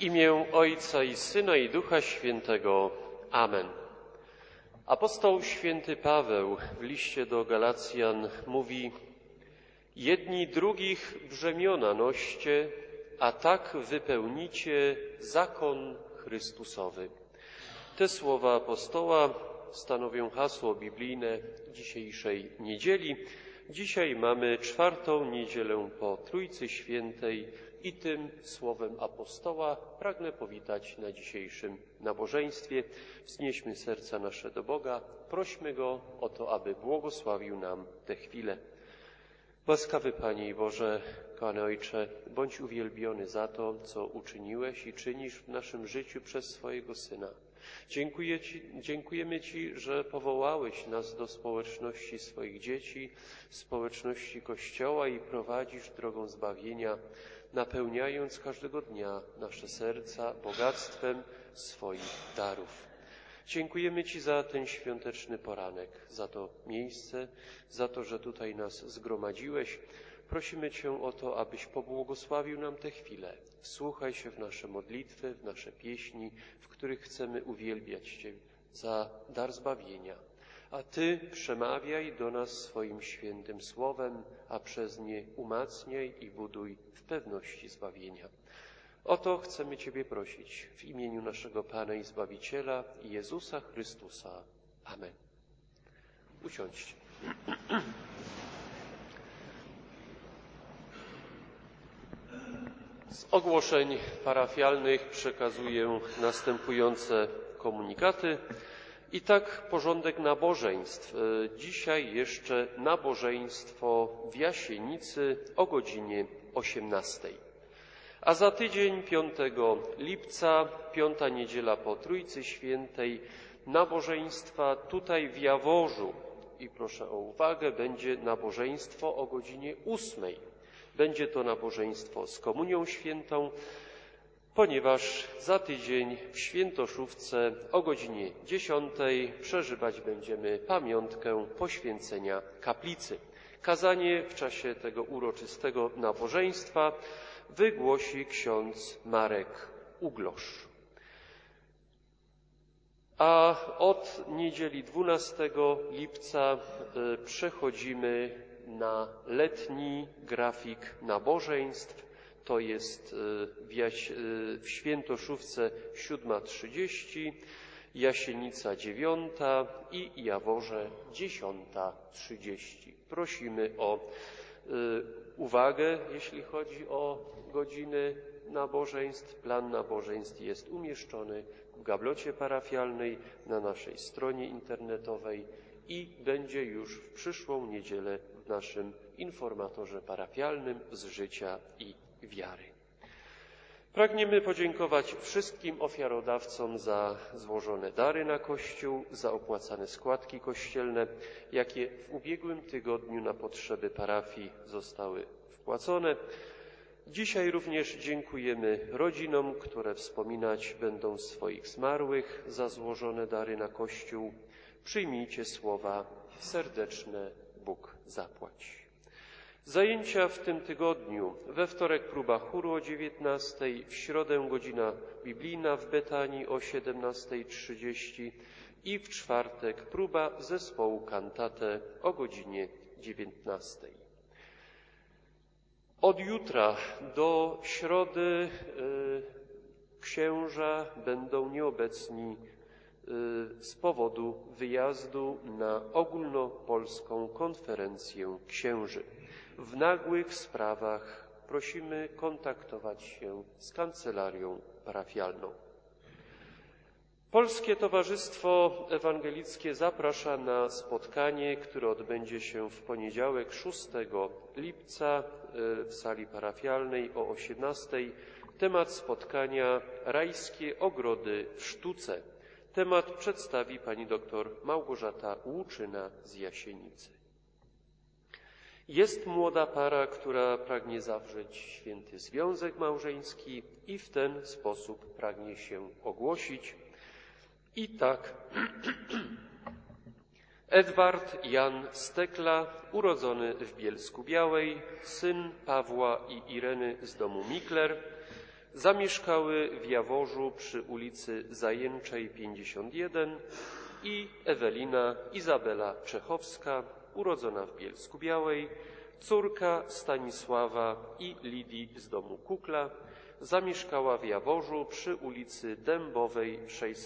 imię Ojca i Syna i Ducha Świętego. Amen. Apostoł święty Paweł w liście do Galacjan mówi: jedni drugich brzemiona noście, a tak wypełnicie zakon Chrystusowy. Te słowa apostoła stanowią hasło biblijne dzisiejszej niedzieli. Dzisiaj mamy czwartą niedzielę po Trójcy Świętej i tym słowem apostoła pragnę powitać na dzisiejszym nabożeństwie. Wznieśmy serca nasze do Boga, prośmy Go o to, aby błogosławił nam tę chwilę. Łaskawy Panie Boże, kochany Ojcze, bądź uwielbiony za to, co uczyniłeś i czynisz w naszym życiu przez swojego Syna. Dziękujemy Ci, że powołałeś nas do społeczności swoich dzieci, społeczności Kościoła i prowadzisz drogą zbawienia, napełniając każdego dnia nasze serca bogactwem swoich darów. Dziękujemy Ci za ten świąteczny poranek, za to miejsce, za to, że tutaj nas zgromadziłeś. Prosimy Cię o to, abyś pobłogosławił nam tę chwilę. Wsłuchaj się w nasze modlitwy, w nasze pieśni, w których chcemy uwielbiać Cię za dar zbawienia. A Ty przemawiaj do nas swoim świętym słowem, a przez nie umacniaj i buduj w pewności zbawienia. O to chcemy Ciebie prosić w imieniu naszego Pana i Zbawiciela Jezusa Chrystusa. Amen. Usiądźcie. Z ogłoszeń parafialnych przekazuję następujące komunikaty. I tak porządek nabożeństw. Dzisiaj jeszcze nabożeństwo w Jasienicy o godzinie 18. A za tydzień 5 lipca, 5. niedziela po Trójcy Świętej, nabożeństwa tutaj w Jaworzu. I proszę o uwagę, będzie nabożeństwo o godzinie 8. Będzie to nabożeństwo z Komunią Świętą, ponieważ za tydzień w Świętoszówce o godzinie 10 przeżywać będziemy pamiątkę poświęcenia kaplicy. Kazanie w czasie tego uroczystego nabożeństwa wygłosi ksiądz Marek Uglosz. A od niedzieli 12 lipca przechodzimy na letni grafik nabożeństw. To jest w Świętoszówce 7:30, Jasienica 9 i Jaworze 10:30. Prosimy o uwagę, jeśli chodzi o godziny nabożeństw. Plan nabożeństw jest umieszczony w gablocie parafialnej na naszej stronie internetowej i będzie już w przyszłą niedzielę w naszym informatorze parafialnym z życia i wiary. Pragniemy podziękować wszystkim ofiarodawcom za złożone dary na Kościół, za opłacane składki kościelne, jakie w ubiegłym tygodniu na potrzeby parafii zostały wpłacone. Dzisiaj również dziękujemy rodzinom, które wspominać będą swoich zmarłych za złożone dary na Kościół. Przyjmijcie słowa serdeczne Bóg zapłać. Zajęcia w tym tygodniu: we wtorek próba chóru o 19:00, w środę godzina biblijna w Betanii o 17:30 i w czwartek próba zespołu Cantate o godzinie 19:00. Od jutra do środy księża będą nieobecni z powodu wyjazdu na ogólnopolską konferencję księży. W nagłych sprawach prosimy kontaktować się z kancelarią parafialną. Polskie Towarzystwo Ewangelickie zaprasza na spotkanie, które odbędzie się w poniedziałek 6 lipca w sali parafialnej o 18:00. Temat spotkania: Rajskie ogrody w sztuce. Temat przedstawi pani dr Małgorzata Łuczyna z Jasienicy. Jest młoda para, która pragnie zawrzeć święty związek małżeński i w ten sposób pragnie się ogłosić. I tak Edward Jan Stekla, urodzony w Bielsku Białej, syn Pawła i Ireny z domu Mikler, Zamieszkały w Jaworzu przy ulicy Zajęczej 51 i Ewelina Izabela Czechowska, urodzona w Bielsku-Białej, córka Stanisława i Lidii z domu Kukla, zamieszkała w Jaworzu przy ulicy Dębowej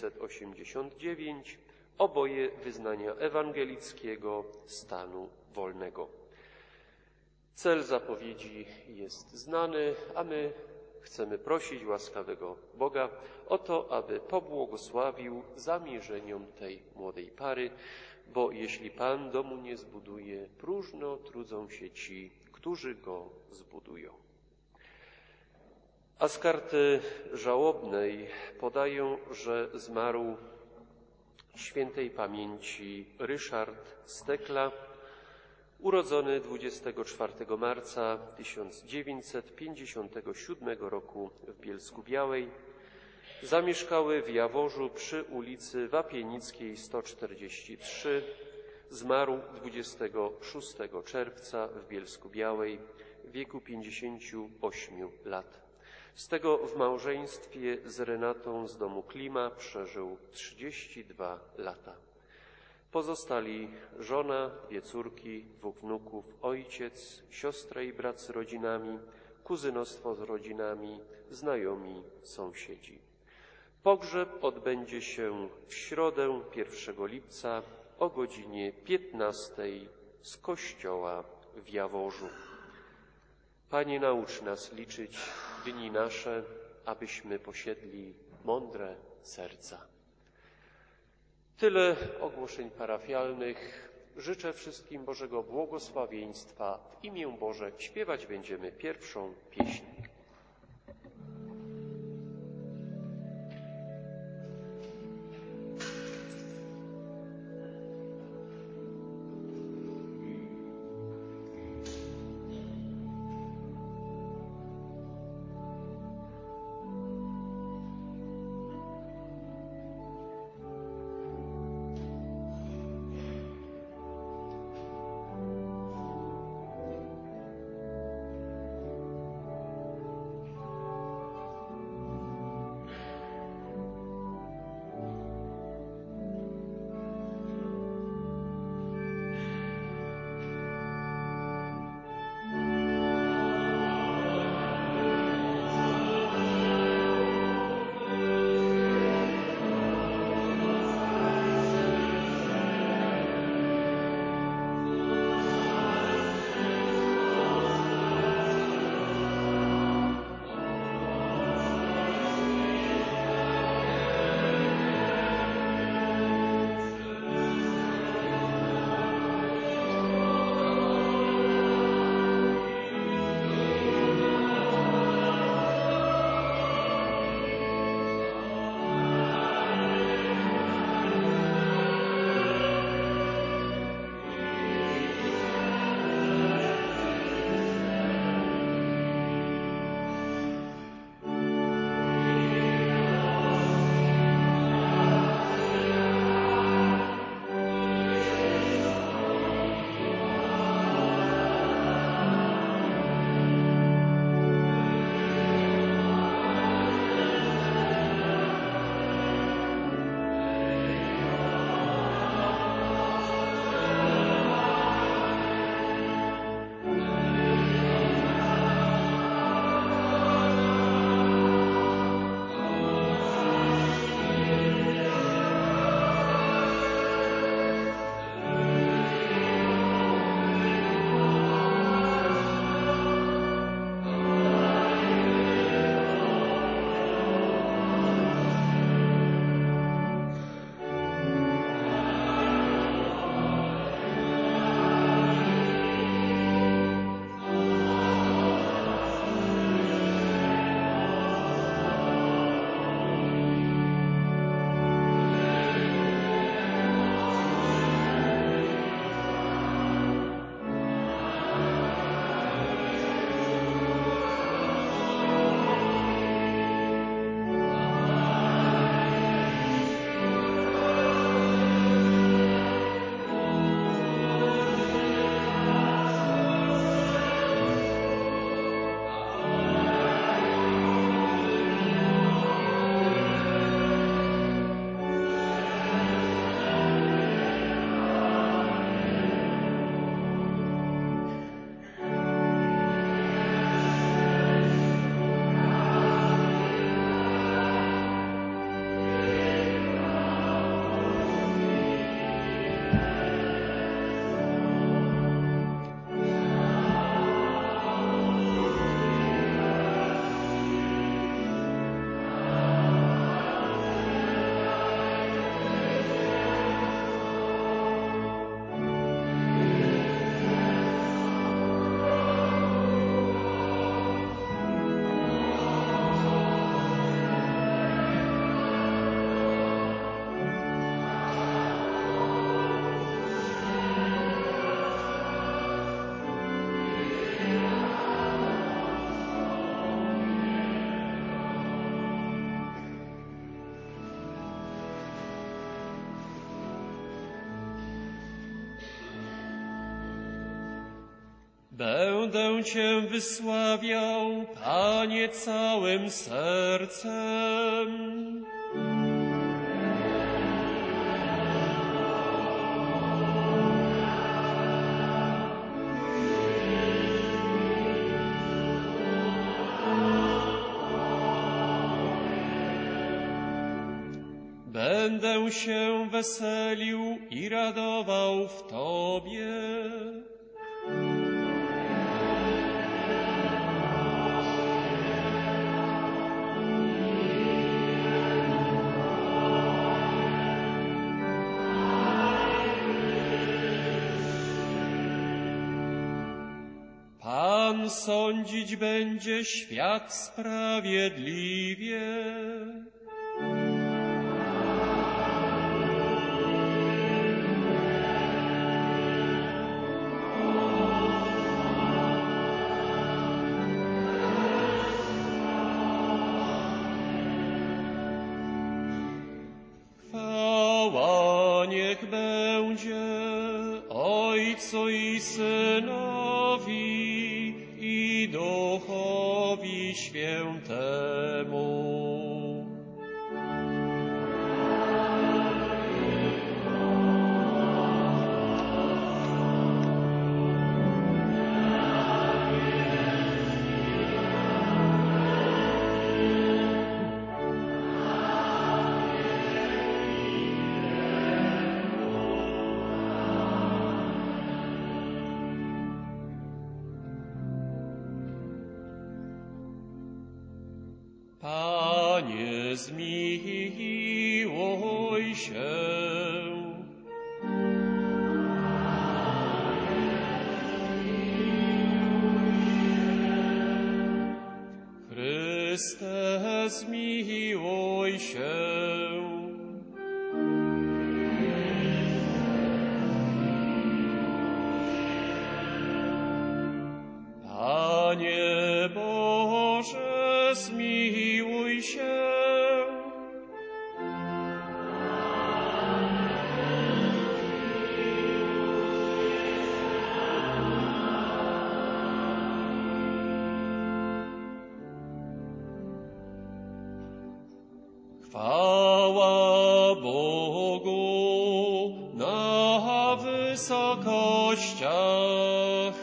689, oboje wyznania ewangelickiego stanu wolnego. Cel zapowiedzi jest znany, a my chcemy prosić łaskawego Boga o to, aby pobłogosławił zamierzeniom tej młodej pary, bo jeśli Pan domu nie zbuduje, próżno trudzą się ci, którzy go zbudują. A z karty żałobnej podają, że zmarł świętej pamięci Ryszard Stekla, urodzony 24 marca 1957 roku w Bielsku-Białej. Zamieszkały w Jaworzu przy ulicy Wapienickiej 143. Zmarł 26 czerwca w Bielsku-Białej w wieku 58 lat. Z tego w małżeństwie z Renatą z domu Klima przeżył 32 lata. Pozostali żona, 2 córki, 2 wnuków, ojciec, siostra i brat z rodzinami, kuzynostwo z rodzinami, znajomi, sąsiedzi. Pogrzeb odbędzie się w środę 1 lipca o godzinie 15 z kościoła w Jaworzu. Panie, naucz nas liczyć dni nasze, abyśmy posiedli mądre serca. Tyle ogłoszeń parafialnych. Życzę wszystkim Bożego błogosławieństwa. W imię Boże śpiewać będziemy pierwszą pieśń. Będę Cię wysławiał, Panie, całym sercem. Będę się weselił i radował w Tobie. Pan sądzić będzie świat sprawiedliwie. Chwała niech będzie Ojcu i Synowi i Duchowi Świętemu. Panie, zmiłuj się. Chryste, zmiłuj się. Panie Boże, zmiłuj się. Chwała Bogu na wysokościach.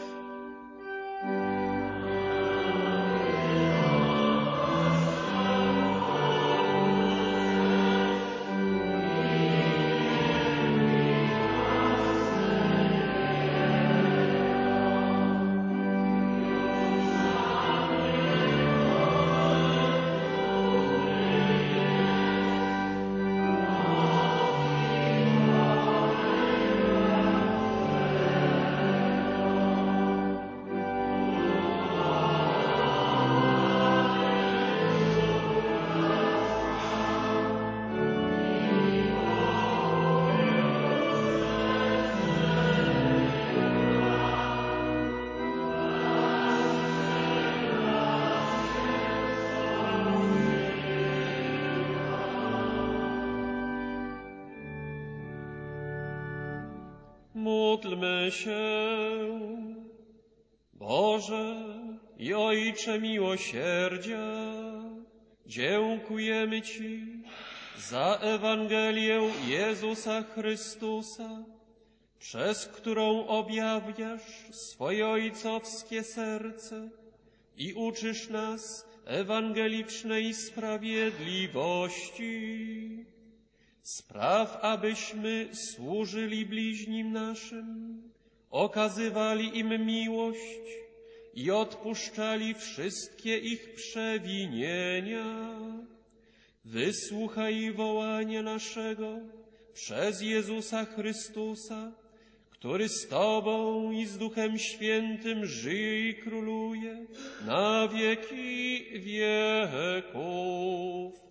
Módlmy się. Boże i Ojcze miłosierdzia, dziękujemy Ci za Ewangelię Jezusa Chrystusa, przez którą objawniasz swoje ojcowskie serce i uczysz nas ewangelicznej sprawiedliwości. Spraw, abyśmy służyli bliźnim naszym, okazywali im miłość i odpuszczali wszystkie ich przewinienia. Wysłuchaj wołania naszego przez Jezusa Chrystusa, który z Tobą i z Duchem Świętym żyje i króluje na wieki wieków.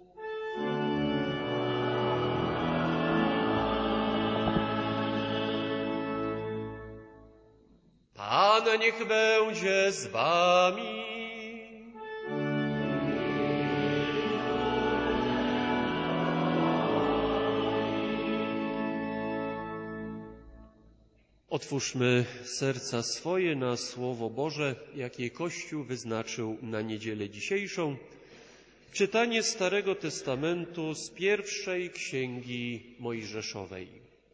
Pan niech będzie z wami. Otwórzmy serca swoje na Słowo Boże, jakie Kościół wyznaczył na niedzielę dzisiejszą. Czytanie Starego Testamentu z pierwszej Księgi Mojżeszowej.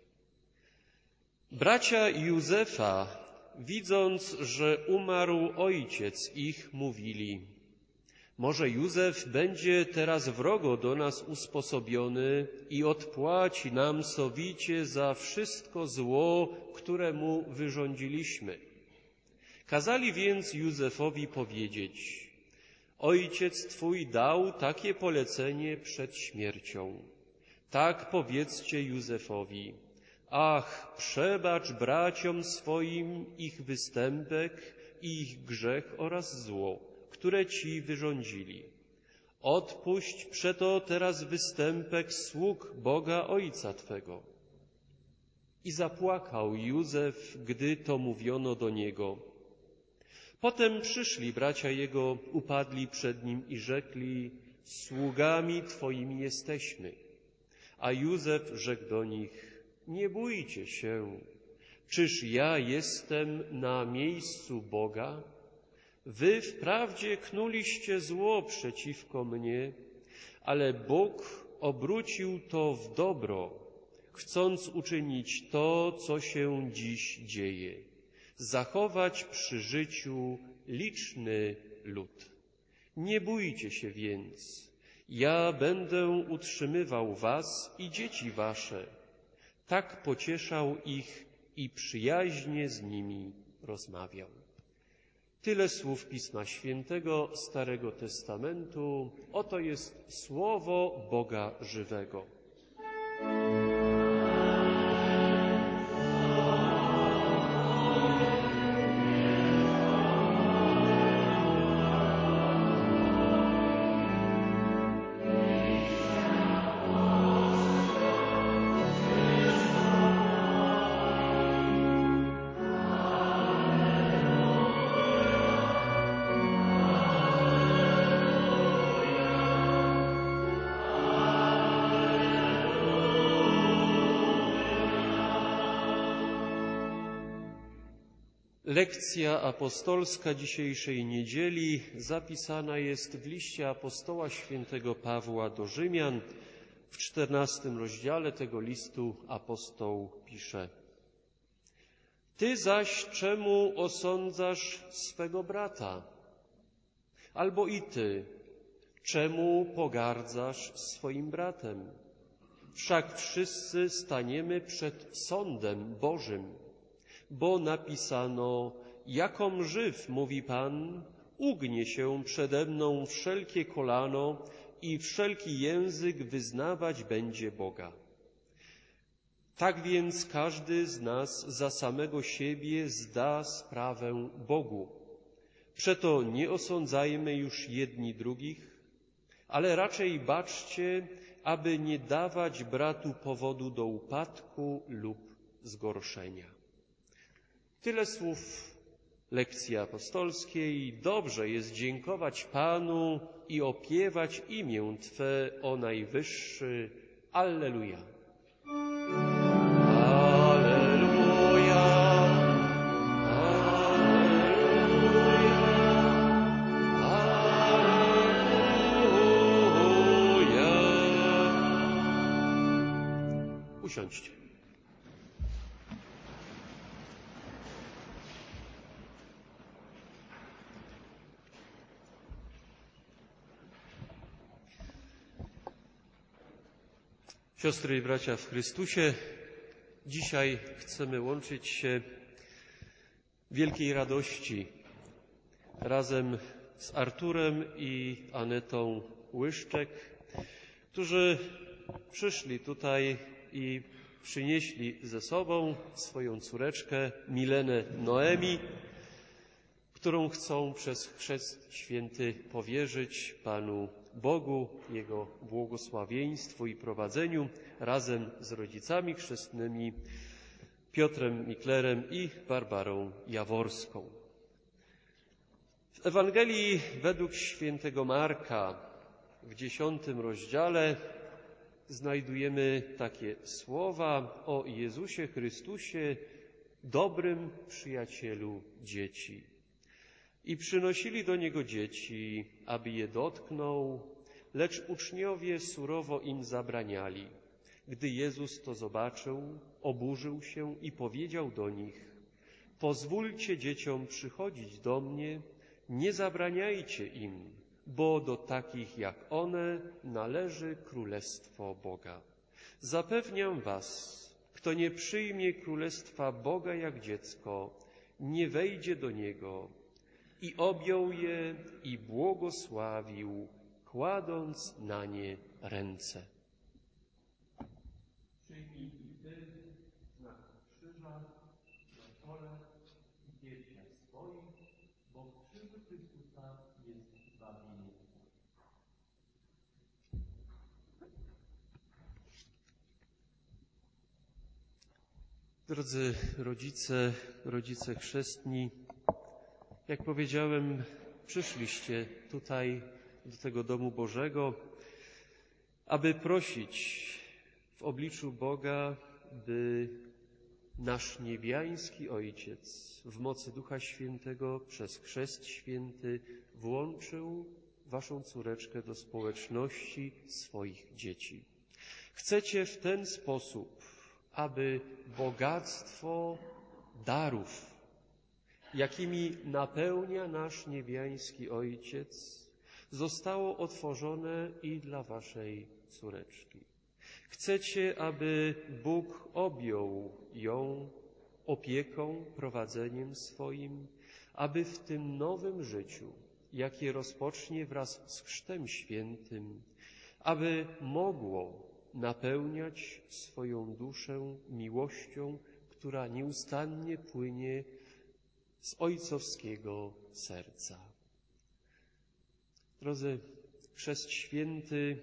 Bracia Józefa, widząc, że umarł ojciec ich, mówili: może Józef będzie teraz wrogo do nas usposobiony i odpłaci nam sowicie za wszystko zło, które mu wyrządziliśmy. Kazali więc Józefowi powiedzieć: ojciec twój dał takie polecenie przed śmiercią. Tak powiedzcie Józefowi: ach, przebacz braciom swoim ich występek i ich grzech oraz zło, które ci wyrządzili. Odpuść przeto teraz występek sług Boga Ojca Twego. I zapłakał Józef, gdy to mówiono do niego. Potem przyszli bracia jego, upadli przed nim i rzekli: sługami Twoimi jesteśmy. A Józef rzekł do nich: nie bójcie się, czyż ja jestem na miejscu Boga? Wy wprawdzie knuliście zło przeciwko mnie, ale Bóg obrócił to w dobro, chcąc uczynić to, co się dziś dzieje, zachować przy życiu liczny lud. Nie bójcie się więc, ja będę utrzymywał was i dzieci wasze. Tak pocieszał ich i przyjaźnie z nimi rozmawiał. Tyle słów Pisma Świętego Starego Testamentu. Oto jest Słowo Boga żywego. Lekcja apostolska dzisiejszej niedzieli zapisana jest w liście apostoła świętego Pawła do Rzymian. W 14 rozdziale tego listu apostoł pisze: ty zaś czemu osądzasz swego brata? Albo i ty, czemu pogardzasz swoim bratem? Wszak wszyscy staniemy przed sądem Bożym. Bo napisano: jakom żyw, mówi Pan, ugnie się przede mną wszelkie kolano i wszelki język wyznawać będzie Boga. Tak więc każdy z nas za samego siebie zda sprawę Bogu. Przeto nie osądzajmy już jedni drugich, ale raczej baczcie, aby nie dawać bratu powodu do upadku lub zgorszenia. Tyle słów lekcji apostolskiej. Dobrze jest dziękować Panu i opiewać imię Twe, o Najwyższy. Alleluja. Alleluja. Alleluja. Usiądźcie. Siostry i bracia w Chrystusie, dzisiaj chcemy łączyć się w wielkiej radości razem z Arturem i Anetą Łyszczek, którzy przyszli tutaj i przynieśli ze sobą swoją córeczkę Milenę Noemi, którą chcą przez chrzest święty powierzyć Panu Bogu, Jego błogosławieństwu i prowadzeniu razem z rodzicami chrzestnymi Piotrem Miklerem i Barbarą Jaworską. W Ewangelii według świętego Marka w 10 rozdziale znajdujemy takie słowa o Jezusie Chrystusie dobrym przyjacielu dzieci. I przynosili do Niego dzieci, aby je dotknął, lecz uczniowie surowo im zabraniali. Gdy Jezus to zobaczył, oburzył się i powiedział do nich: pozwólcie dzieciom przychodzić do mnie, nie zabraniajcie im, bo do takich jak one należy Królestwo Boga. Zapewniam was, kto nie przyjmie Królestwa Boga jak dziecko, nie wejdzie do Niego. I objął je i błogosławił, kładąc na nie ręce. Przyjmij i ty znak krzyża na czole i piersiach swoich, bo w krzyżu Chrystusa jest zbawienie. Drodzy rodzice chrzestni, jak powiedziałem, przyszliście tutaj do tego domu Bożego, aby prosić w obliczu Boga, by nasz niebiański Ojciec w mocy Ducha Świętego przez Chrzest Święty włączył waszą córeczkę do społeczności swoich dzieci. Chcecie w ten sposób, aby bogactwo darów, jakimi napełnia nasz niebiański Ojciec, zostało otworzone i dla waszej córeczki. Chcecie, aby Bóg objął ją opieką, prowadzeniem swoim, aby w tym nowym życiu, jakie rozpocznie wraz z Chrztem Świętym, aby mogło napełniać swoją duszę miłością, która nieustannie płynie z ojcowskiego serca. Drodzy, Chrzest Święty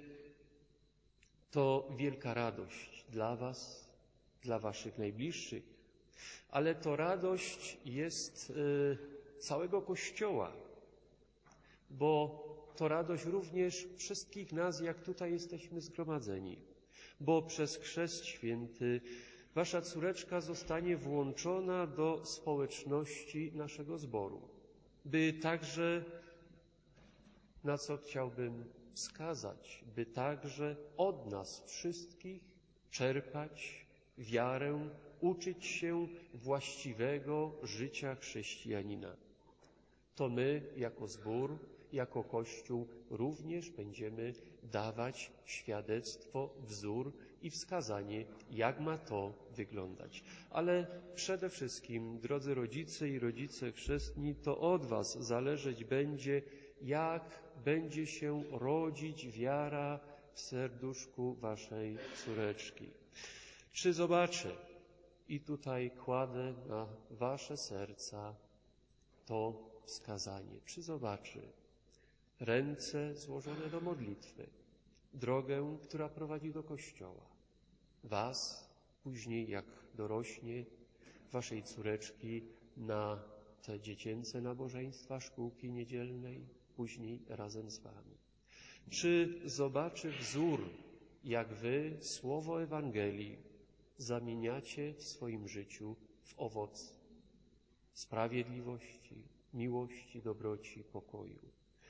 to wielka radość dla was, dla waszych najbliższych, ale to radość jest całego Kościoła, bo to radość również wszystkich nas, jak tutaj jesteśmy zgromadzeni, bo przez Chrzest Święty wasza córeczka zostanie włączona do społeczności naszego zboru, by także, na co chciałbym wskazać, by także od nas wszystkich czerpać wiarę, uczyć się właściwego życia chrześcijanina. To my, jako zbór, jako Kościół, również będziemy dawać świadectwo, wzór i wskazanie, jak ma to wyglądać. Ale przede wszystkim, drodzy rodzice i rodzice chrzestni, to od was zależeć będzie, jak będzie się rodzić wiara w serduszku waszej córeczki. Czy zobaczę, i tutaj kładę na wasze serca to wskazanie, czy zobaczy ręce złożone do modlitwy, drogę, która prowadzi do Kościoła, was, później jak dorośnie, waszej córeczki na te dziecięce nabożeństwa szkółki niedzielnej, później razem z wami. Czy zobaczy wzór, jak wy słowo Ewangelii zamieniacie w swoim życiu w owoc sprawiedliwości, miłości, dobroci, pokoju.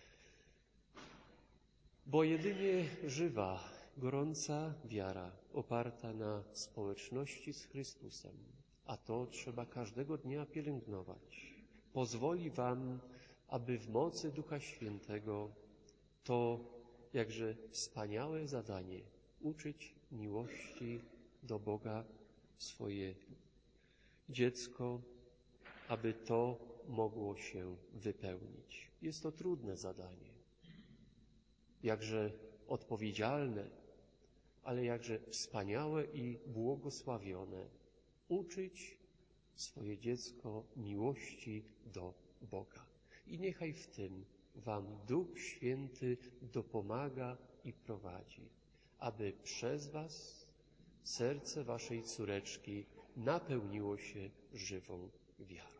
Bo jedynie żywa, gorąca wiara oparta na społeczności z Chrystusem, a to trzeba każdego dnia pielęgnować, pozwoli wam, aby w mocy Ducha Świętego to jakże wspaniałe zadanie uczyć miłości do Boga swoje dziecko, aby to mogło się wypełnić. Jest to trudne zadanie, jakże odpowiedzialne, ale jakże wspaniałe i błogosławione. Uczyć swoje dziecko miłości do Boga. I niechaj w tym wam Duch Święty dopomaga i prowadzi, aby przez was serce waszej córeczki napełniło się żywą wiarą.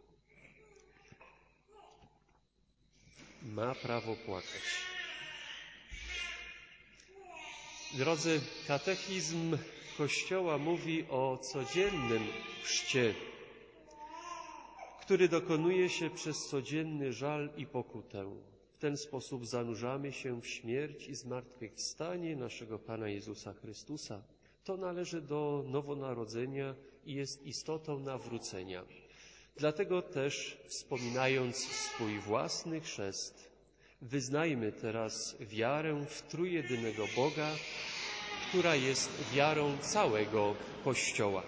Ma prawo płakać. Drodzy, katechizm Kościoła mówi o codziennym chrzcie, który dokonuje się przez codzienny żal i pokutę. W ten sposób zanurzamy się w śmierć i zmartwychwstanie naszego Pana Jezusa Chrystusa. To należy do nowonarodzenia i jest istotą nawrócenia. Dlatego też, wspominając swój własny chrzest, wyznajmy teraz wiarę w trójjedynego Boga, która jest wiarą całego Kościoła.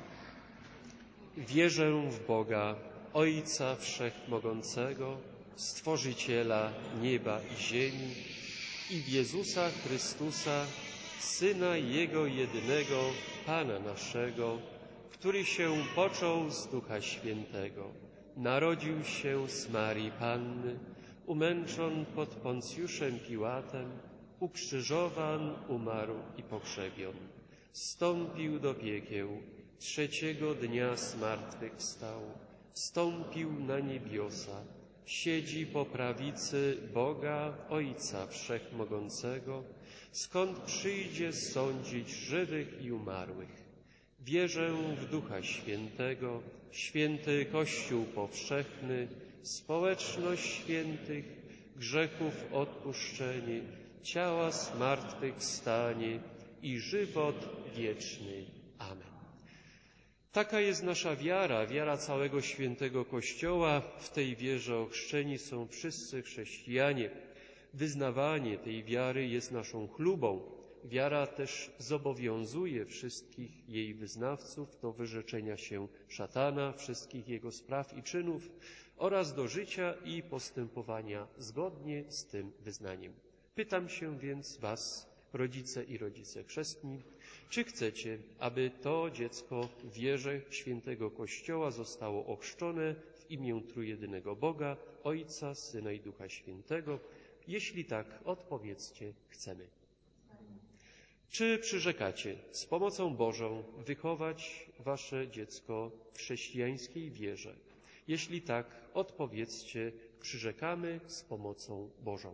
Wierzę w Boga, Ojca Wszechmogącego, Stworzyciela nieba i ziemi i w Jezusa Chrystusa, Syna Jego jedynego, Pana naszego, który się począł z Ducha Świętego, narodził się z Marii Panny, umęczon pod Poncjuszem Piłatem, ukrzyżowan, umarł i pogrzebion. Zstąpił do piekieł, trzeciego dnia zmartwychwstał, wstąpił na niebiosa, siedzi po prawicy Boga Ojca Wszechmogącego, skąd przyjdzie sądzić żywych i umarłych. Wierzę w Ducha Świętego, święty Kościół powszechny, społeczność świętych, grzechów odpuszczenie, ciała zmartwychwstanie i żywot wieczny. Amen. Taka jest nasza wiara, wiara całego świętego Kościoła. W tej wierze ochrzczeni są wszyscy chrześcijanie. Wyznawanie tej wiary jest naszą chlubą. Wiara też zobowiązuje wszystkich jej wyznawców do wyrzeczenia się szatana, wszystkich jego spraw i czynów oraz do życia i postępowania zgodnie z tym wyznaniem. Pytam się więc was, rodzice i rodzice chrzestni, czy chcecie, aby to dziecko w wierze świętego Kościoła zostało ochrzczone w imię trójjedynego Boga, Ojca, Syna i Ducha Świętego? Jeśli tak, odpowiedzcie: chcemy. Czy przyrzekacie z pomocą Bożą wychować wasze dziecko w chrześcijańskiej wierze? Jeśli tak, odpowiedzcie: przyrzekamy z pomocą Bożą.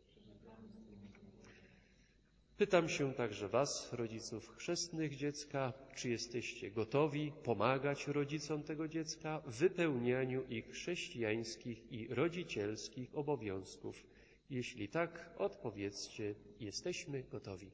Pytam się także was, rodziców chrzestnych dziecka, czy jesteście gotowi pomagać rodzicom tego dziecka w wypełnianiu ich chrześcijańskich i rodzicielskich obowiązków? Jeśli tak, odpowiedzcie: jesteśmy gotowi.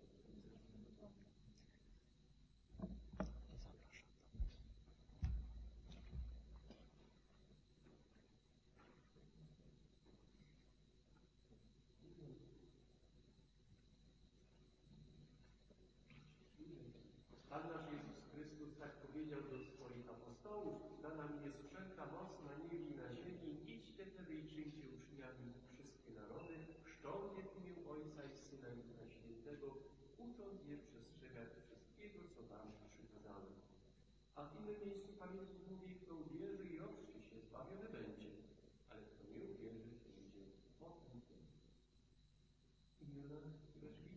Pan nasz Jezus Chrystus tak powiedział do swoich apostołów: dana mi jest wszelka moc na niebie i na ziemi. Idźcie tedy i czyńcie uczniami wszystkie narody, chrzcząc je w imię Ojca i Syna i Ducha Świętego, ucząc je przestrzegać wszystkiego, co wam przykazałem. A w innym miejscu Pan Jezus mówi: kto uwierzy i ochrzci się, zbawiony będzie, ale kto nie uwierzy, idzie potępiony. Imiona córeczki?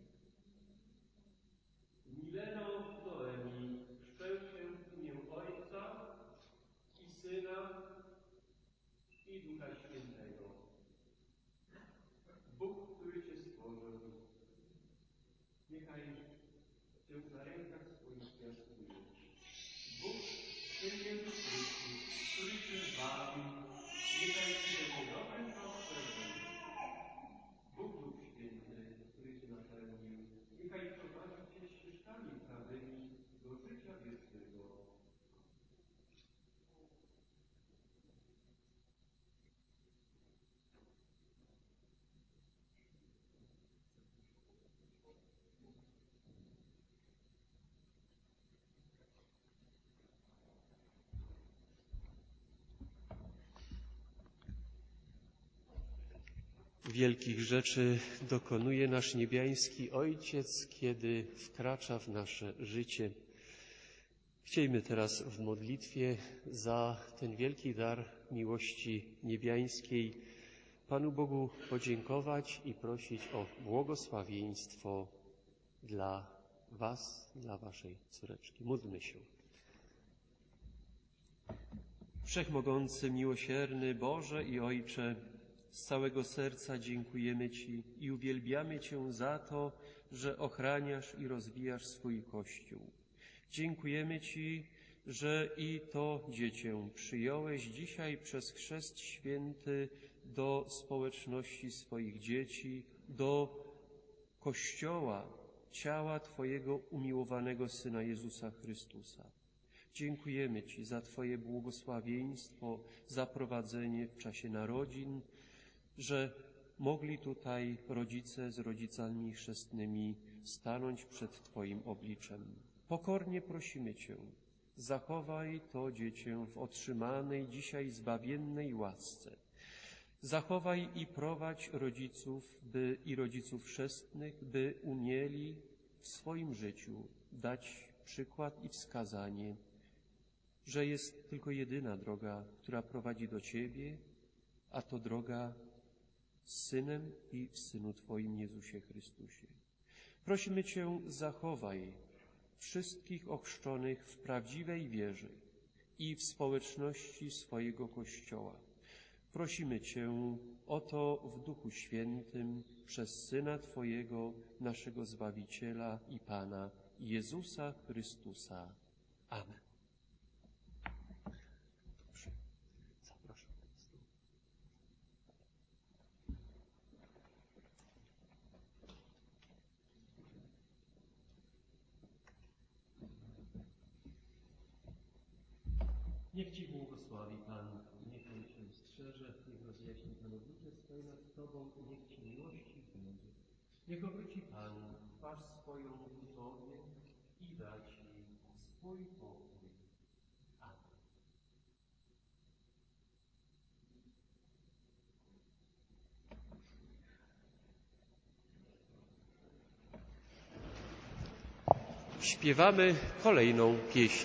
Mileno Noemi, chrzczę się w imię Ojca i Syna i Ducha Świętego. Bóg, który Cię stworzył, niechaj Cię na rękach swoich piastuje. Bóg, Syn Jezus Chrystus, który Cię zbawił, niechaj Ci będzie dobrym pasterzem. Bóg Duch Święty, który Cię napełnił, niechaj prowadzi Cię ścieżkami prawymi do życia wiecznego. Wielkich rzeczy dokonuje nasz niebiański Ojciec, kiedy wkracza w nasze życie. Chciejmy teraz w modlitwie za ten wielki dar miłości niebiańskiej Panu Bogu podziękować i prosić o błogosławieństwo dla was, dla waszej córeczki. Módlmy się. Wszechmogący, miłosierny Boże i Ojcze, z całego serca dziękujemy Ci i uwielbiamy Cię za to, że ochraniasz i rozwijasz swój Kościół. Dziękujemy Ci, że i to dziecię przyjąłeś dzisiaj przez chrzest święty do społeczności swoich dzieci, do Kościoła, ciała Twojego umiłowanego Syna Jezusa Chrystusa. Dziękujemy Ci za Twoje błogosławieństwo, za prowadzenie w czasie narodzin, że mogli tutaj rodzice z rodzicami chrzestnymi stanąć przed Twoim obliczem. Pokornie prosimy Cię, zachowaj to dziecię w otrzymanej dzisiaj zbawiennej łasce. Zachowaj i prowadź rodziców i rodziców chrzestnych, by umieli w swoim życiu dać przykład i wskazanie, że jest tylko jedyna droga, która prowadzi do Ciebie, a to droga z Synem i w Synu Twoim Jezusie Chrystusie. Prosimy Cię, zachowaj wszystkich ochrzczonych w prawdziwej wierze i w społeczności swojego Kościoła. Prosimy Cię o to w Duchu Świętym przez Syna Twojego, naszego Zbawiciela i Pana, Jezusa Chrystusa. Amen. Zapraszam. Niech Ci błogosławi Pan, niech On Cię strzeże, niech rozjaśni Pan oblicze swoje nad Tobą i niech Ci miłości będzie. Niech obróci Pan twarz swoją ku Tobie i da Ci swój pokój. Amen. Śpiewamy kolejną pieśń.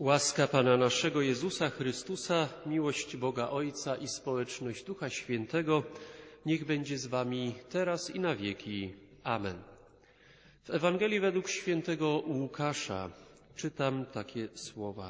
Łaska Pana naszego Jezusa Chrystusa, miłość Boga Ojca i społeczność Ducha Świętego niech będzie z wami teraz i na wieki. Amen. W Ewangelii według świętego Łukasza czytam takie słowa.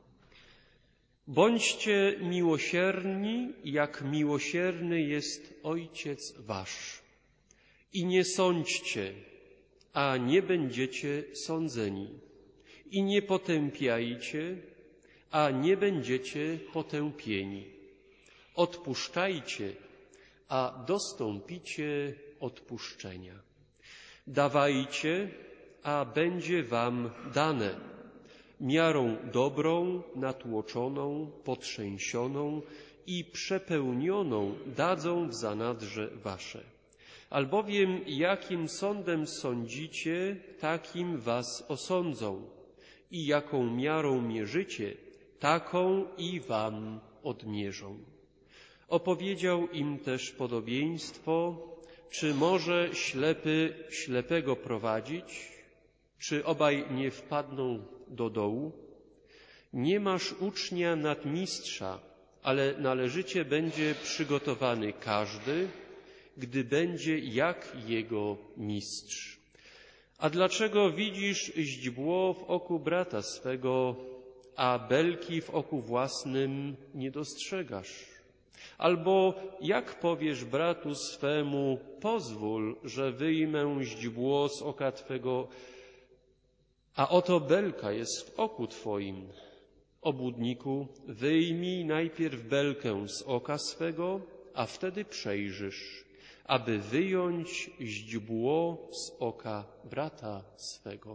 Bądźcie miłosierni, jak miłosierny jest Ojciec wasz. I nie sądźcie, a nie będziecie sądzeni. I nie potępiajcie, a nie będziecie potępieni. Odpuszczajcie, a dostąpicie odpuszczenia. Dawajcie, a będzie wam dane. Miarą dobrą, natłoczoną, potrzęsioną i przepełnioną dadzą w zanadrze wasze. Albowiem jakim sądem sądzicie, takim was osądzą. I jaką miarą mierzycie, taką i wam odmierzą. Opowiedział im też podobieństwo, czy może ślepy ślepego prowadzić, czy obaj nie wpadną do dołu? Nie masz ucznia nad mistrza, ale należycie będzie przygotowany każdy, gdy będzie jak jego mistrz. A dlaczego widzisz źdźbło w oku brata swego, a belki w oku własnym nie dostrzegasz? Albo jak powiesz bratu swemu, pozwól, że wyjmę źdźbło z oka twego, a oto belka jest w oku twoim. Obłudniku, wyjmij najpierw belkę z oka swego, a wtedy przejrzysz, aby wyjąć źdźbło z oka brata swego.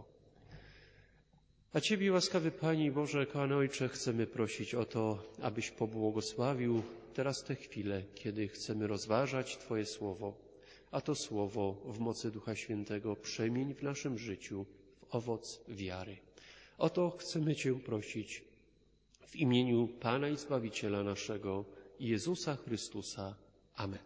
A Ciebie, łaskawy Panie Boże, kochany Ojcze, chcemy prosić o to, abyś pobłogosławił teraz tę chwilę, kiedy chcemy rozważać Twoje Słowo, a to Słowo w mocy Ducha Świętego przemień w naszym życiu w owoc wiary. O to chcemy Cię prosić w imieniu Pana i Zbawiciela naszego, Jezusa Chrystusa. Amen.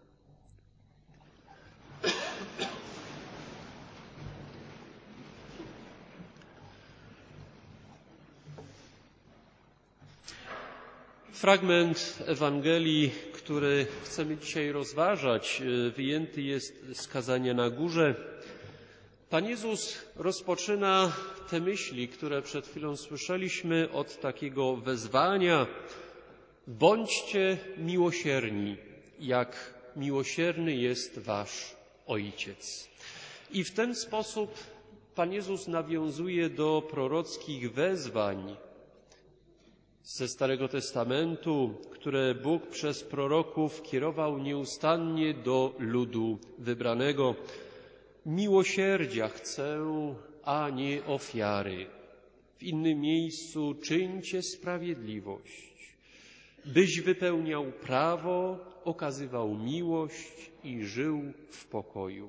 Fragment Ewangelii, który chcemy dzisiaj rozważać, wyjęty jest z kazania na górze. Pan Jezus rozpoczyna te myśli, które przed chwilą słyszeliśmy, od takiego wezwania: bądźcie miłosierni, jak miłosierny jest wasz Ojciec. I w ten sposób Pan Jezus nawiązuje do prorockich wezwań ze Starego Testamentu, które Bóg przez proroków kierował nieustannie do ludu wybranego. Miłosierdzia chcę, a nie ofiary. W innym miejscu czyńcie sprawiedliwość, byś wypełniał prawo, okazywał miłość i żył w pokoju.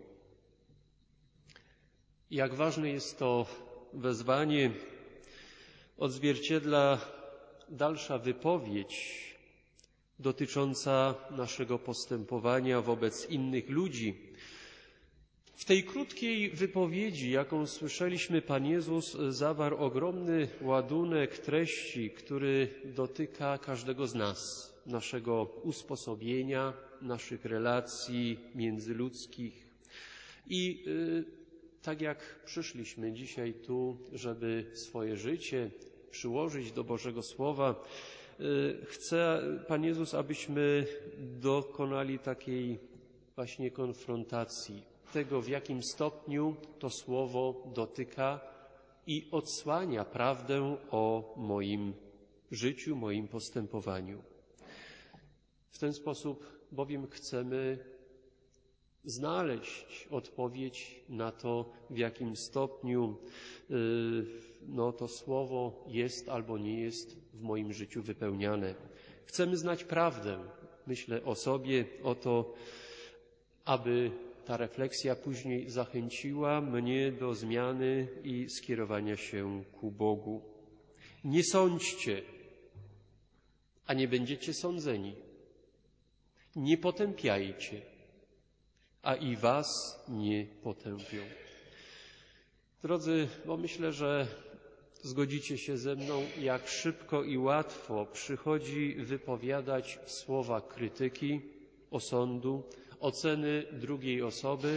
Jak ważne jest to wezwanie, odzwierciedla dalsza wypowiedź dotycząca naszego postępowania wobec innych ludzi. W tej krótkiej wypowiedzi, jaką słyszeliśmy, Pan Jezus zawarł ogromny ładunek treści, który dotyka każdego z nas, naszego usposobienia, naszych relacji międzyludzkich. I tak jak przyszliśmy dzisiaj tu, żeby swoje życie przyłożyć do Bożego Słowa, chce Pan Jezus, abyśmy dokonali takiej właśnie konfrontacji tego, w jakim stopniu to Słowo dotyka i odsłania prawdę o moim życiu, moim postępowaniu. W ten sposób bowiem chcemy znaleźć odpowiedź na to, w jakim stopniu to Słowo jest albo nie jest w moim życiu wypełniane. Chcemy znać prawdę. Myślę o sobie, o to, aby ta refleksja później zachęciła mnie do zmiany i skierowania się ku Bogu. Nie sądźcie, a nie będziecie sądzeni. Nie potępiajcie, a i was nie potępią. Drodzy, bo myślę, że zgodzicie się ze mną, jak szybko i łatwo przychodzi wypowiadać słowa krytyki, osądu, oceny drugiej osoby,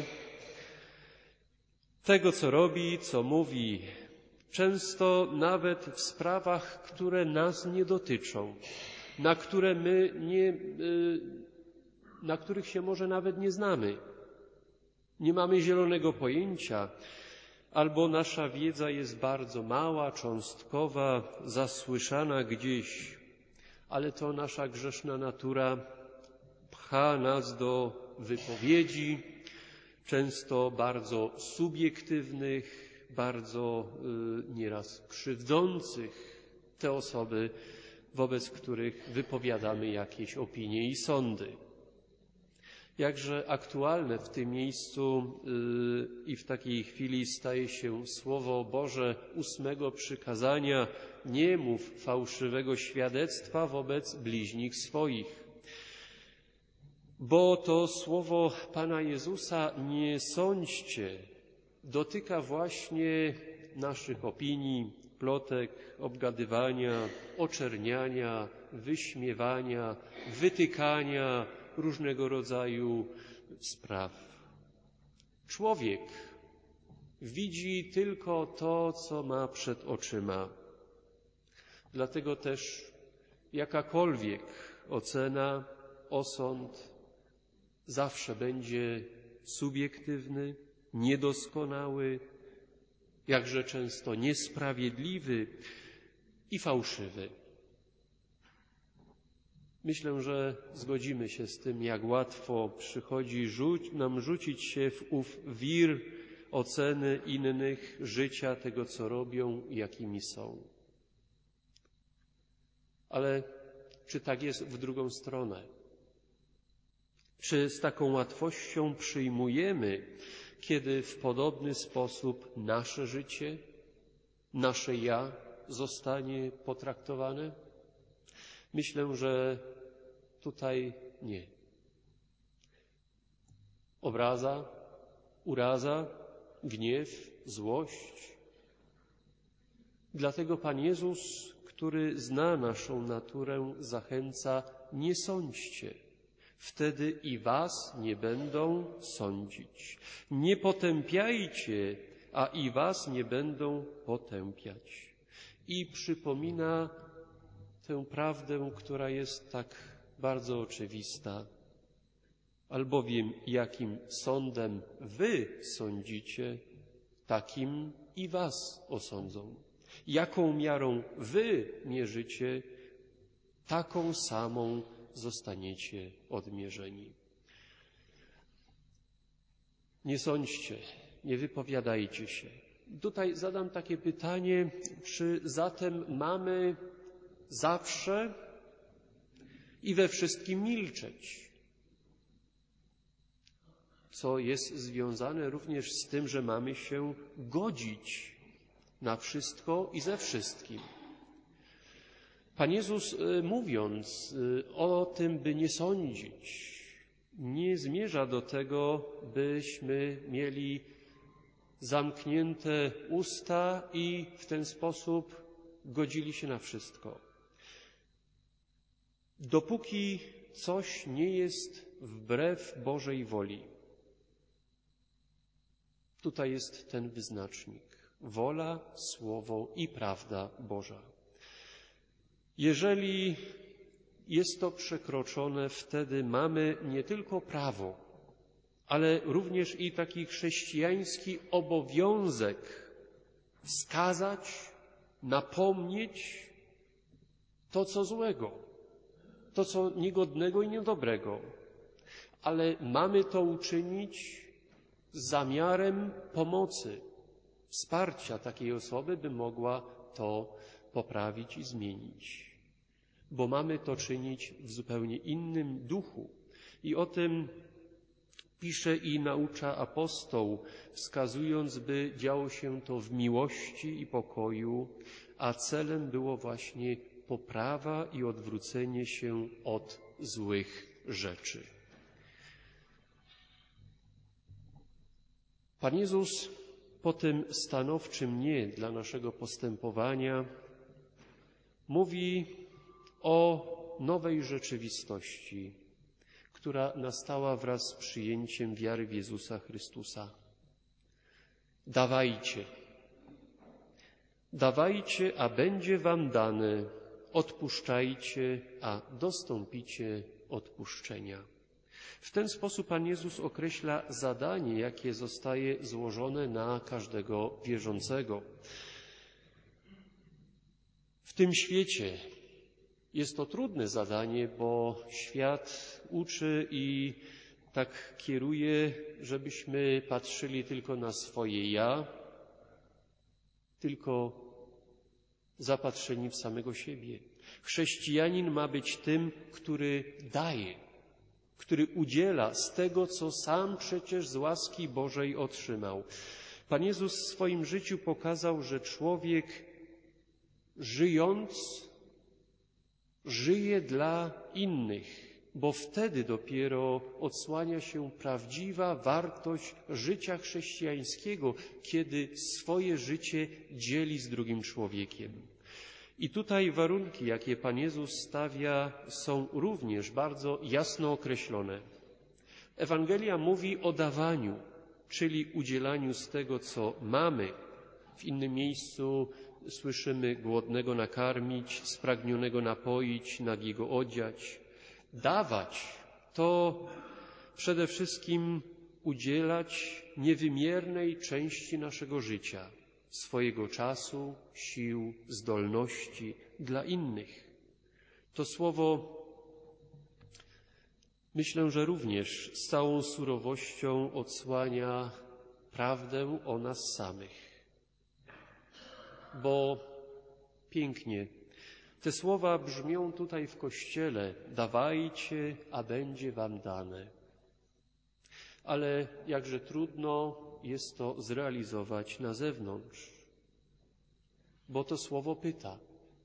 tego, co robi, co mówi, często nawet w sprawach, które nas nie dotyczą, na których się może nawet nie znamy. Nie mamy zielonego pojęcia, albo nasza wiedza jest bardzo mała, cząstkowa, zasłyszana gdzieś, ale to nasza grzeszna natura pcha nas do wypowiedzi, często bardzo subiektywnych, bardzo nieraz krzywdzących te osoby, wobec których wypowiadamy jakieś opinie i sądy. Jakże aktualne w tym miejscu i w takiej chwili staje się Słowo Boże 8 przykazania: nie mów fałszywego świadectwa wobec bliźnich swoich. Bo to słowo Pana Jezusa nie sądźcie dotyka właśnie naszych opinii, plotek, obgadywania, oczerniania, wyśmiewania, wytykania, różnego rodzaju spraw. Człowiek widzi tylko to, co ma przed oczyma. Dlatego też jakakolwiek ocena, osąd zawsze będzie subiektywny, niedoskonały, jakże często niesprawiedliwy i fałszywy. Myślę, że zgodzimy się z tym, jak łatwo przychodzi nam rzucić się w ów wir oceny innych, życia, tego, co robią i jakimi są. Ale czy tak jest w drugą stronę? Czy z taką łatwością przyjmujemy, kiedy w podobny sposób nasze życie, nasze ja zostanie potraktowane? Myślę, że tutaj nie. Obraza, uraza, gniew, złość. Dlatego Pan Jezus, który zna naszą naturę, zachęca: nie sądźcie. Wtedy i was nie będą sądzić. Nie potępiajcie, a i was nie będą potępiać. I przypomina tę prawdę, która jest tak bardzo oczywista. Albowiem jakim sądem wy sądzicie, takim i was osądzą. Jaką miarą wy mierzycie, taką samą zostaniecie odmierzeni. Nie sądźcie, nie wypowiadajcie się. Tutaj zadam takie pytanie, czy zatem mamy zawsze i we wszystkim milczeć? Co jest związane również z tym, że mamy się godzić na wszystko i ze wszystkim. Pan Jezus, mówiąc o tym, by nie sądzić, nie zmierza do tego, byśmy mieli zamknięte usta i w ten sposób godzili się na wszystko. Dopóki coś nie jest wbrew Bożej woli. Tutaj jest ten wyznacznik. Wola, słowo i prawda Boża. Jeżeli jest to przekroczone, wtedy mamy nie tylko prawo, ale również i taki chrześcijański obowiązek wskazać, napomnieć to, co złego, to, co niegodnego i niedobrego. Ale mamy to uczynić z zamiarem pomocy, wsparcia takiej osoby, by mogła to poprawić i zmienić. Bo mamy to czynić w zupełnie innym duchu. I o tym pisze i naucza apostoł, wskazując, by działo się to w miłości i pokoju, a celem było właśnie poprawa i odwrócenie się od złych rzeczy. Pan Jezus po tym stanowczym nie dla naszego postępowania mówi o nowej rzeczywistości, która nastała wraz z przyjęciem wiary w Jezusa Chrystusa. Dawajcie, a będzie wam dane, odpuszczajcie, a dostąpicie odpuszczenia. W ten sposób Pan Jezus określa zadanie, jakie zostaje złożone na każdego wierzącego. W tym świecie jest to trudne zadanie, bo świat uczy i tak kieruje, żebyśmy patrzyli tylko na swoje ja, tylko zapatrzeni w samego siebie. Chrześcijanin ma być tym, który daje, który udziela z tego, co sam przecież z łaski Bożej otrzymał. Pan Jezus w swoim życiu pokazał, że człowiek żyjąc, żyje dla innych, bo wtedy dopiero odsłania się prawdziwa wartość życia chrześcijańskiego, kiedy swoje życie dzieli z drugim człowiekiem. I tutaj warunki, jakie Pan Jezus stawia, są również bardzo jasno określone. Ewangelia mówi o dawaniu, czyli udzielaniu z tego, co mamy. W innym miejscu słyszymy głodnego nakarmić, spragnionego napoić, nagiego odziać. Dawać to przede wszystkim udzielać niewymiernej części naszego życia, swojego czasu, sił, zdolności dla innych. To słowo myślę, że również z całą surowością odsłania prawdę o nas samych. Bo pięknie te słowa brzmią tutaj w Kościele: dawajcie, a będzie wam dane. Ale jakże trudno jest to zrealizować na zewnątrz, bo to słowo pyta.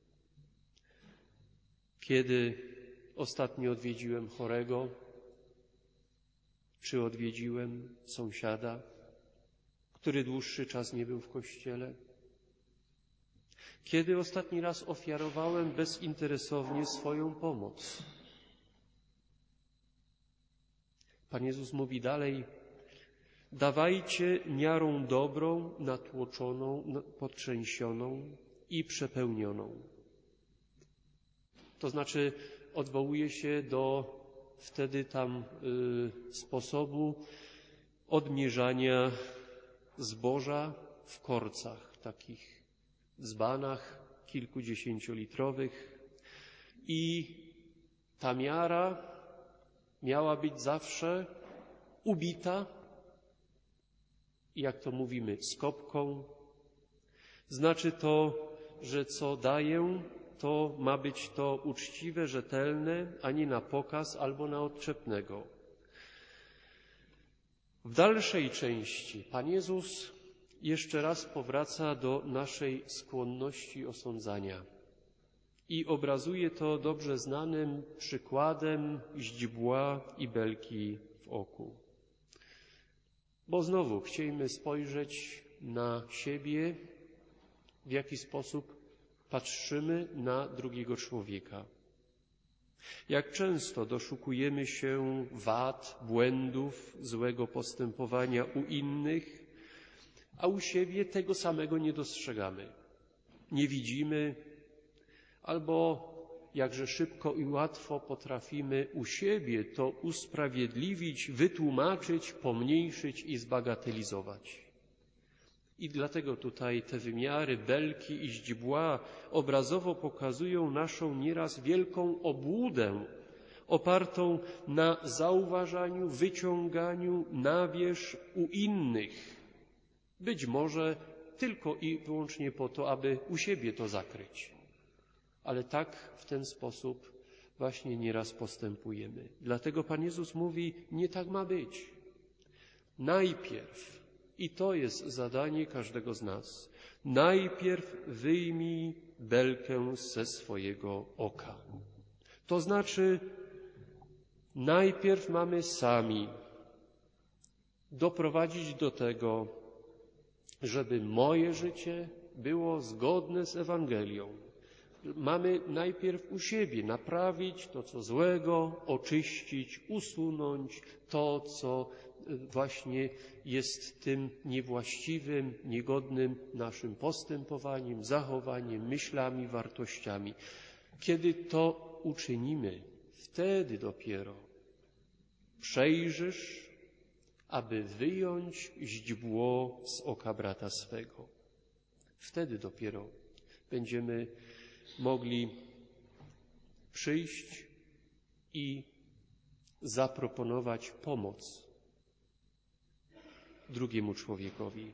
Kiedy ostatnio odwiedziłem chorego, czy odwiedziłem sąsiada, który dłuższy czas nie był w kościele? Kiedy ostatni raz ofiarowałem bezinteresownie swoją pomoc? Pan Jezus mówi dalej: dawajcie miarą dobrą, natłoczoną, podtrzęsioną i przepełnioną. To znaczy odwołuje się do wtedy tam sposobu odmierzania zboża w korcach, takich dzbanach kilkudziesięciolitrowych. I ta miara miała być zawsze ubita, jak to mówimy, skobką. Znaczy to, że co daję, to ma być to uczciwe, rzetelne, a nie na pokaz albo na odczepnego. W dalszej części Pan Jezus jeszcze raz powraca do naszej skłonności osądzania i obrazuje to dobrze znanym przykładem źdźbła i belki w oku. Bo znowu chciejmy spojrzeć na siebie, w jaki sposób patrzymy na drugiego człowieka. Jak często doszukujemy się wad, błędów, złego postępowania u innych, a u siebie tego samego nie dostrzegamy, nie widzimy, albo jakże szybko i łatwo potrafimy u siebie to usprawiedliwić, wytłumaczyć, pomniejszyć i zbagatelizować. I dlatego tutaj te wymiary belki i źdźbła obrazowo pokazują naszą nieraz wielką obłudę, opartą na zauważaniu, wyciąganiu na wierzch u innych. Być może tylko i wyłącznie po to, aby u siebie to zakryć. Ale tak w ten sposób właśnie nieraz postępujemy. Dlatego Pan Jezus mówi: nie tak ma być. Najpierw, i to jest zadanie każdego z nas, najpierw wyjmij belkę ze swojego oka. To znaczy, najpierw mamy sami doprowadzić do tego, żeby moje życie było zgodne z Ewangelią. Mamy najpierw u siebie naprawić to, co złego, oczyścić, usunąć to, co właśnie jest tym niewłaściwym, niegodnym naszym postępowaniem, zachowaniem, myślami, wartościami. Kiedy to uczynimy, wtedy dopiero przejrzysz, aby wyjąć źdźbło z oka brata swego. Wtedy dopiero będziemy mogli przyjść i zaproponować pomoc drugiemu człowiekowi.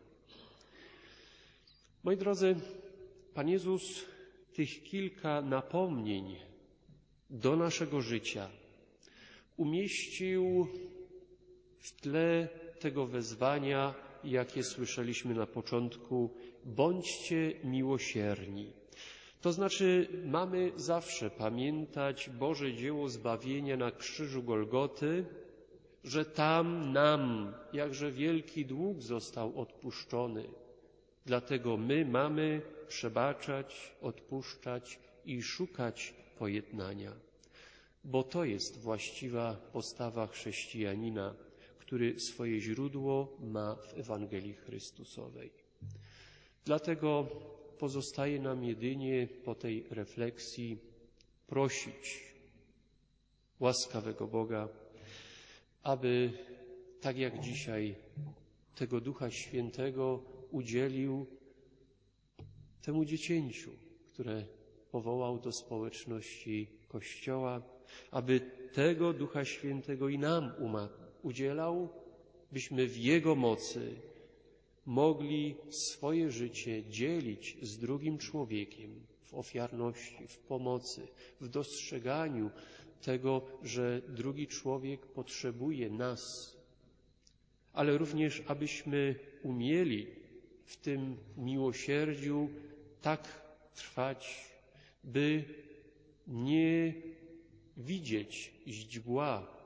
Moi drodzy, Pan Jezus tych kilka napomnień do naszego życia umieścił w tle tego wezwania, jakie słyszeliśmy na początku: bądźcie miłosierni. To znaczy, mamy zawsze pamiętać Boże dzieło zbawienia na krzyżu Golgoty, że tam nam jakże wielki dług został odpuszczony. Dlatego my mamy przebaczać, odpuszczać i szukać pojednania. Bo to jest właściwa postawa chrześcijanina, który swoje źródło ma w Ewangelii Chrystusowej. Dlatego pozostaje nam jedynie po tej refleksji prosić łaskawego Boga, aby tak jak dzisiaj tego Ducha Świętego udzielił temu dziecięciu, które powołał do społeczności Kościoła, aby tego Ducha Świętego i nam udzielał, byśmy w Jego mocy mogli swoje życie dzielić z drugim człowiekiem w ofiarności, w pomocy, w dostrzeganiu tego, że drugi człowiek potrzebuje nas, ale również abyśmy umieli w tym miłosierdziu tak trwać, by nie widzieć źdźbła,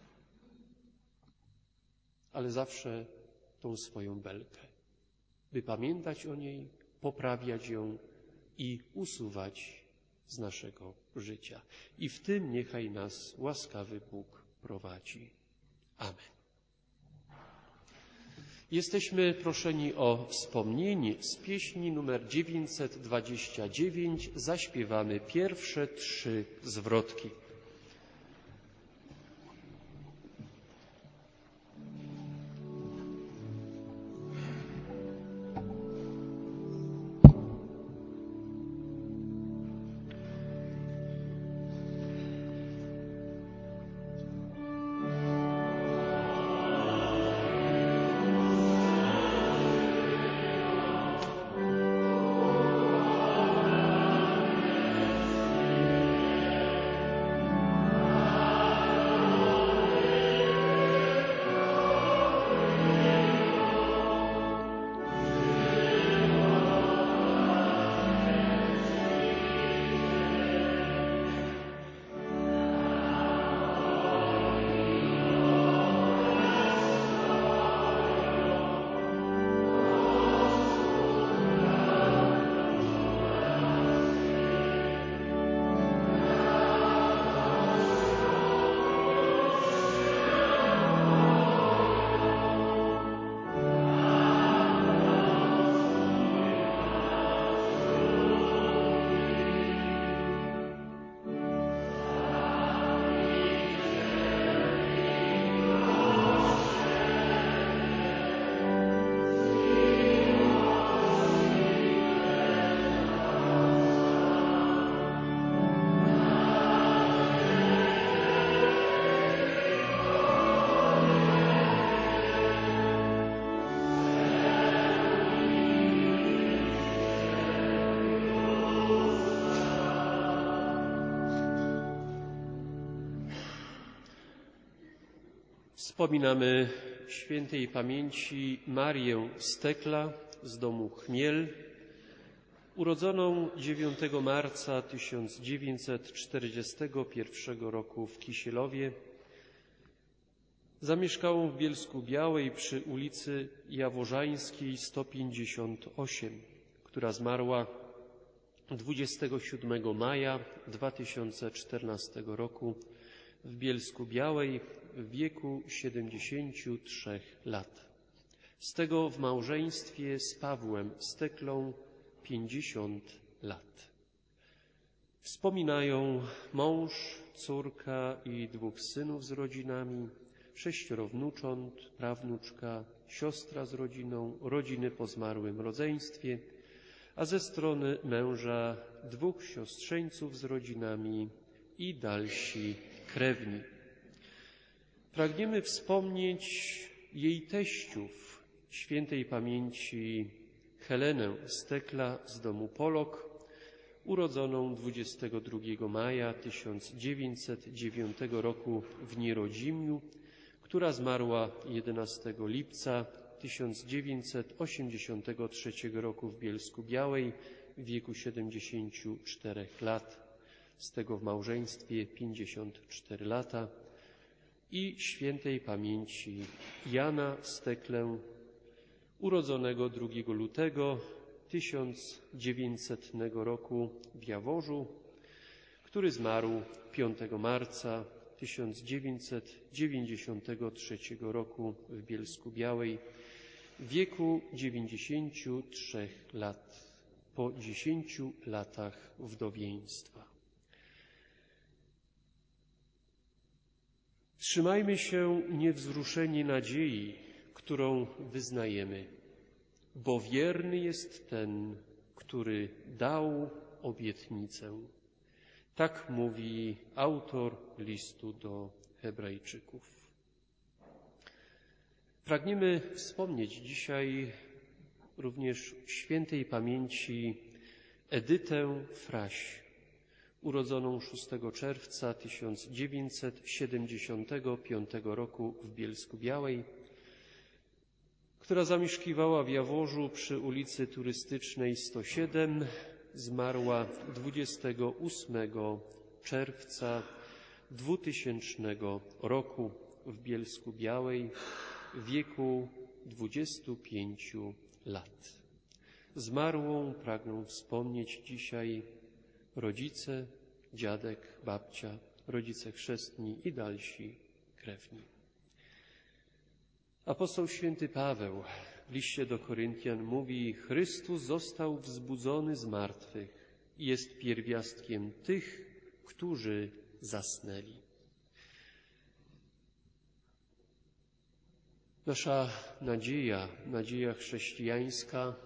ale zawsze tą swoją belkę, by pamiętać o niej, poprawiać ją i usuwać z naszego życia. I w tym niechaj nas łaskawy Bóg prowadzi. Amen. Jesteśmy proszeni o wspomnienie z pieśni numer 929. Zaśpiewamy pierwsze 3 zwrotki. Wspominamy świętej pamięci Marię Stekla z domu Chmiel, urodzoną 9 marca 1941 roku w Kisielowie. Zamieszkałam w Bielsku-Białej przy ulicy Jaworzańskiej 158, która zmarła 27 maja 2014 roku w Bielsku-Białej w wieku 73 lat. Z tego w małżeństwie z Pawłem Steklą 50 lat. Wspominają mąż, córka i 2 synów z rodzinami, 6 wnucząt, prawnuczka, siostra z rodziną, rodziny po zmarłym rodzeństwie, a ze strony męża 2 siostrzeńców z rodzinami i dalsi krewni. Pragniemy wspomnieć jej teściów, świętej pamięci Helenę Stekla z domu Polok, urodzoną 22 maja 1909 roku w Nierodzimiu, która zmarła 11 lipca 1983 roku w Bielsku-Białej w wieku 74 lat, z tego w małżeństwie 54 lata, i świętej pamięci Jana Steklę, urodzonego 2 lutego 1900 roku w Jaworzu, który zmarł 5 marca 1993 roku w Bielsku-Białej w wieku 93 lat, po 10 latach wdowieństwa. Trzymajmy się niewzruszeni nadziei, którą wyznajemy, bo wierny jest ten, który dał obietnicę. Tak mówi autor listu do Hebrajczyków. Pragniemy wspomnieć dzisiaj również świętej pamięci Edytę Fraś, urodzoną 6 czerwca 1975 roku w Bielsku-Białej, która zamieszkiwała w Jaworzu przy ulicy Turystycznej 107, zmarła 28 czerwca 2000 roku w Bielsku-Białej w wieku 25 lat. Zmarłą pragną wspomnieć dzisiaj rodzice, dziadek, babcia, rodzice chrzestni i dalsi krewni. Apostoł święty Paweł w liście do Koryntian mówi: Chrystus został wzbudzony z martwych i jest pierwiastkiem tych, którzy zasnęli. Nasza nadzieja chrześcijańska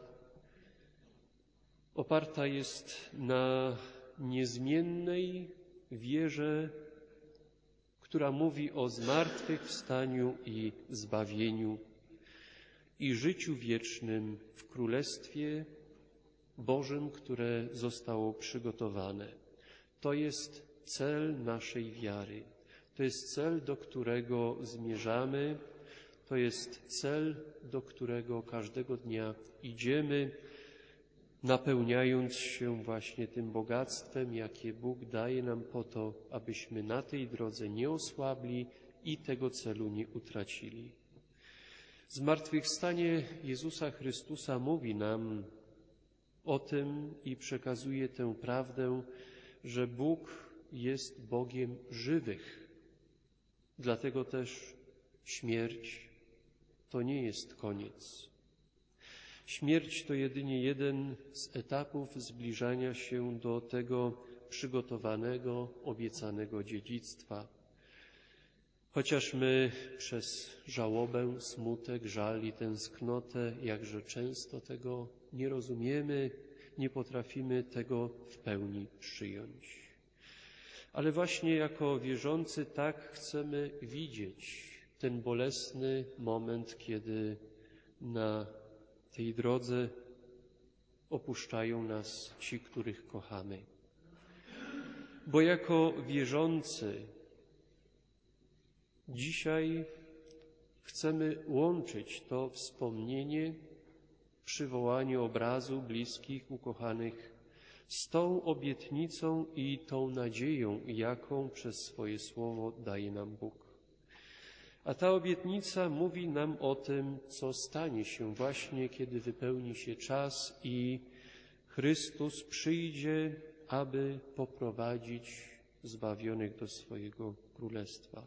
oparta jest na niezmiennej wierze, która mówi o zmartwychwstaniu i zbawieniu i życiu wiecznym w Królestwie Bożym, które zostało przygotowane. To jest cel naszej wiary. To jest cel, do którego zmierzamy. To jest cel, do którego każdego dnia idziemy, napełniając się właśnie tym bogactwem, jakie Bóg daje nam po to, abyśmy na tej drodze nie osłabli i tego celu nie utracili. Zmartwychwstanie Jezusa Chrystusa mówi nam o tym i przekazuje tę prawdę, że Bóg jest Bogiem żywych. Dlatego też śmierć to nie jest koniec. Śmierć to jedynie jeden z etapów zbliżania się do tego przygotowanego, obiecanego dziedzictwa. Chociaż my przez żałobę, smutek, żal i tęsknotę jakże często tego nie rozumiemy, nie potrafimy tego w pełni przyjąć. Ale właśnie jako wierzący tak chcemy widzieć ten bolesny moment, kiedy na tej drodze opuszczają nas ci, których kochamy. Bo jako wierzący dzisiaj chcemy łączyć to wspomnienie, przywołanie obrazu bliskich, ukochanych z tą obietnicą i tą nadzieją, jaką przez swoje słowo daje nam Bóg. A ta obietnica mówi nam o tym, co stanie się właśnie, kiedy wypełni się czas i Chrystus przyjdzie, aby poprowadzić zbawionych do swojego królestwa.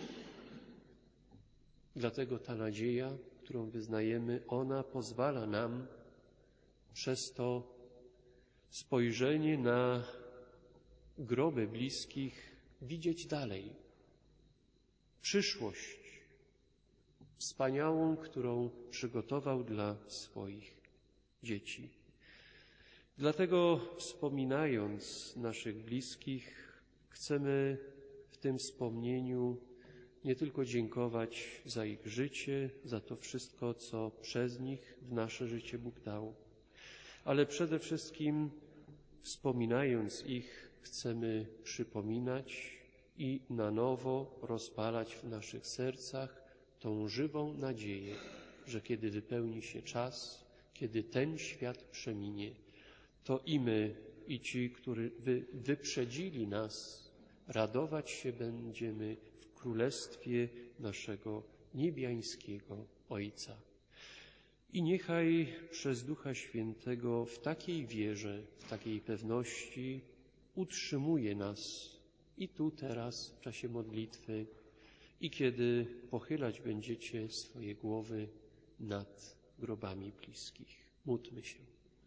Dlatego ta nadzieja, którą wyznajemy, ona pozwala nam przez to spojrzenie na groby bliskich widzieć dalej. Przyszłość wspaniałą, którą przygotował dla swoich dzieci. Dlatego wspominając naszych bliskich, chcemy w tym wspomnieniu nie tylko dziękować za ich życie, za to wszystko, co przez nich w nasze życie Bóg dał, ale przede wszystkim wspominając ich, chcemy przypominać i na nowo rozpalać w naszych sercach tą żywą nadzieję, że kiedy wypełni się czas, kiedy ten świat przeminie, to i my, i ci, którzy wyprzedzili nas, radować się będziemy w królestwie naszego niebiańskiego Ojca. I niechaj przez Ducha Świętego w takiej wierze, w takiej pewności utrzymuje nas i tu, teraz, w czasie modlitwy, i kiedy pochylać będziecie swoje głowy nad grobami bliskich. Módlmy się.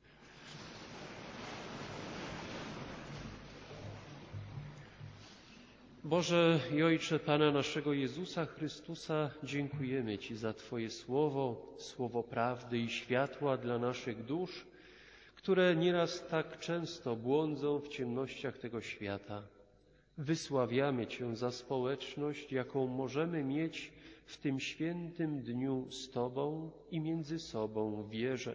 Boże i Ojcze Pana naszego Jezusa Chrystusa, dziękujemy Ci za Twoje słowo, słowo prawdy i światła dla naszych dusz, które nieraz tak często błądzą w ciemnościach tego świata. Wysławiamy Cię za społeczność, jaką możemy mieć w tym świętym dniu z Tobą i między sobą w wierze.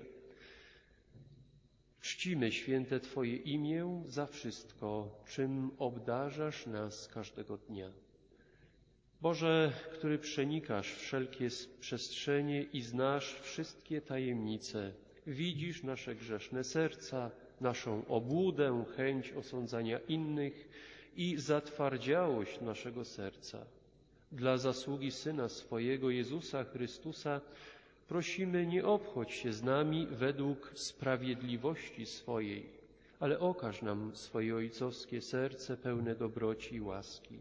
Czcimy święte Twoje imię za wszystko, czym obdarzasz nas każdego dnia. Boże, który przenikasz wszelkie przestrzenie i znasz wszystkie tajemnice, widzisz nasze grzeszne serca, naszą obłudę, chęć osądzania innych i zatwardziałość naszego serca. Dla zasługi Syna swojego, Jezusa Chrystusa, prosimy, nie obchodź się z nami według sprawiedliwości swojej, ale okaż nam swoje ojcowskie serce pełne dobroci i łaski.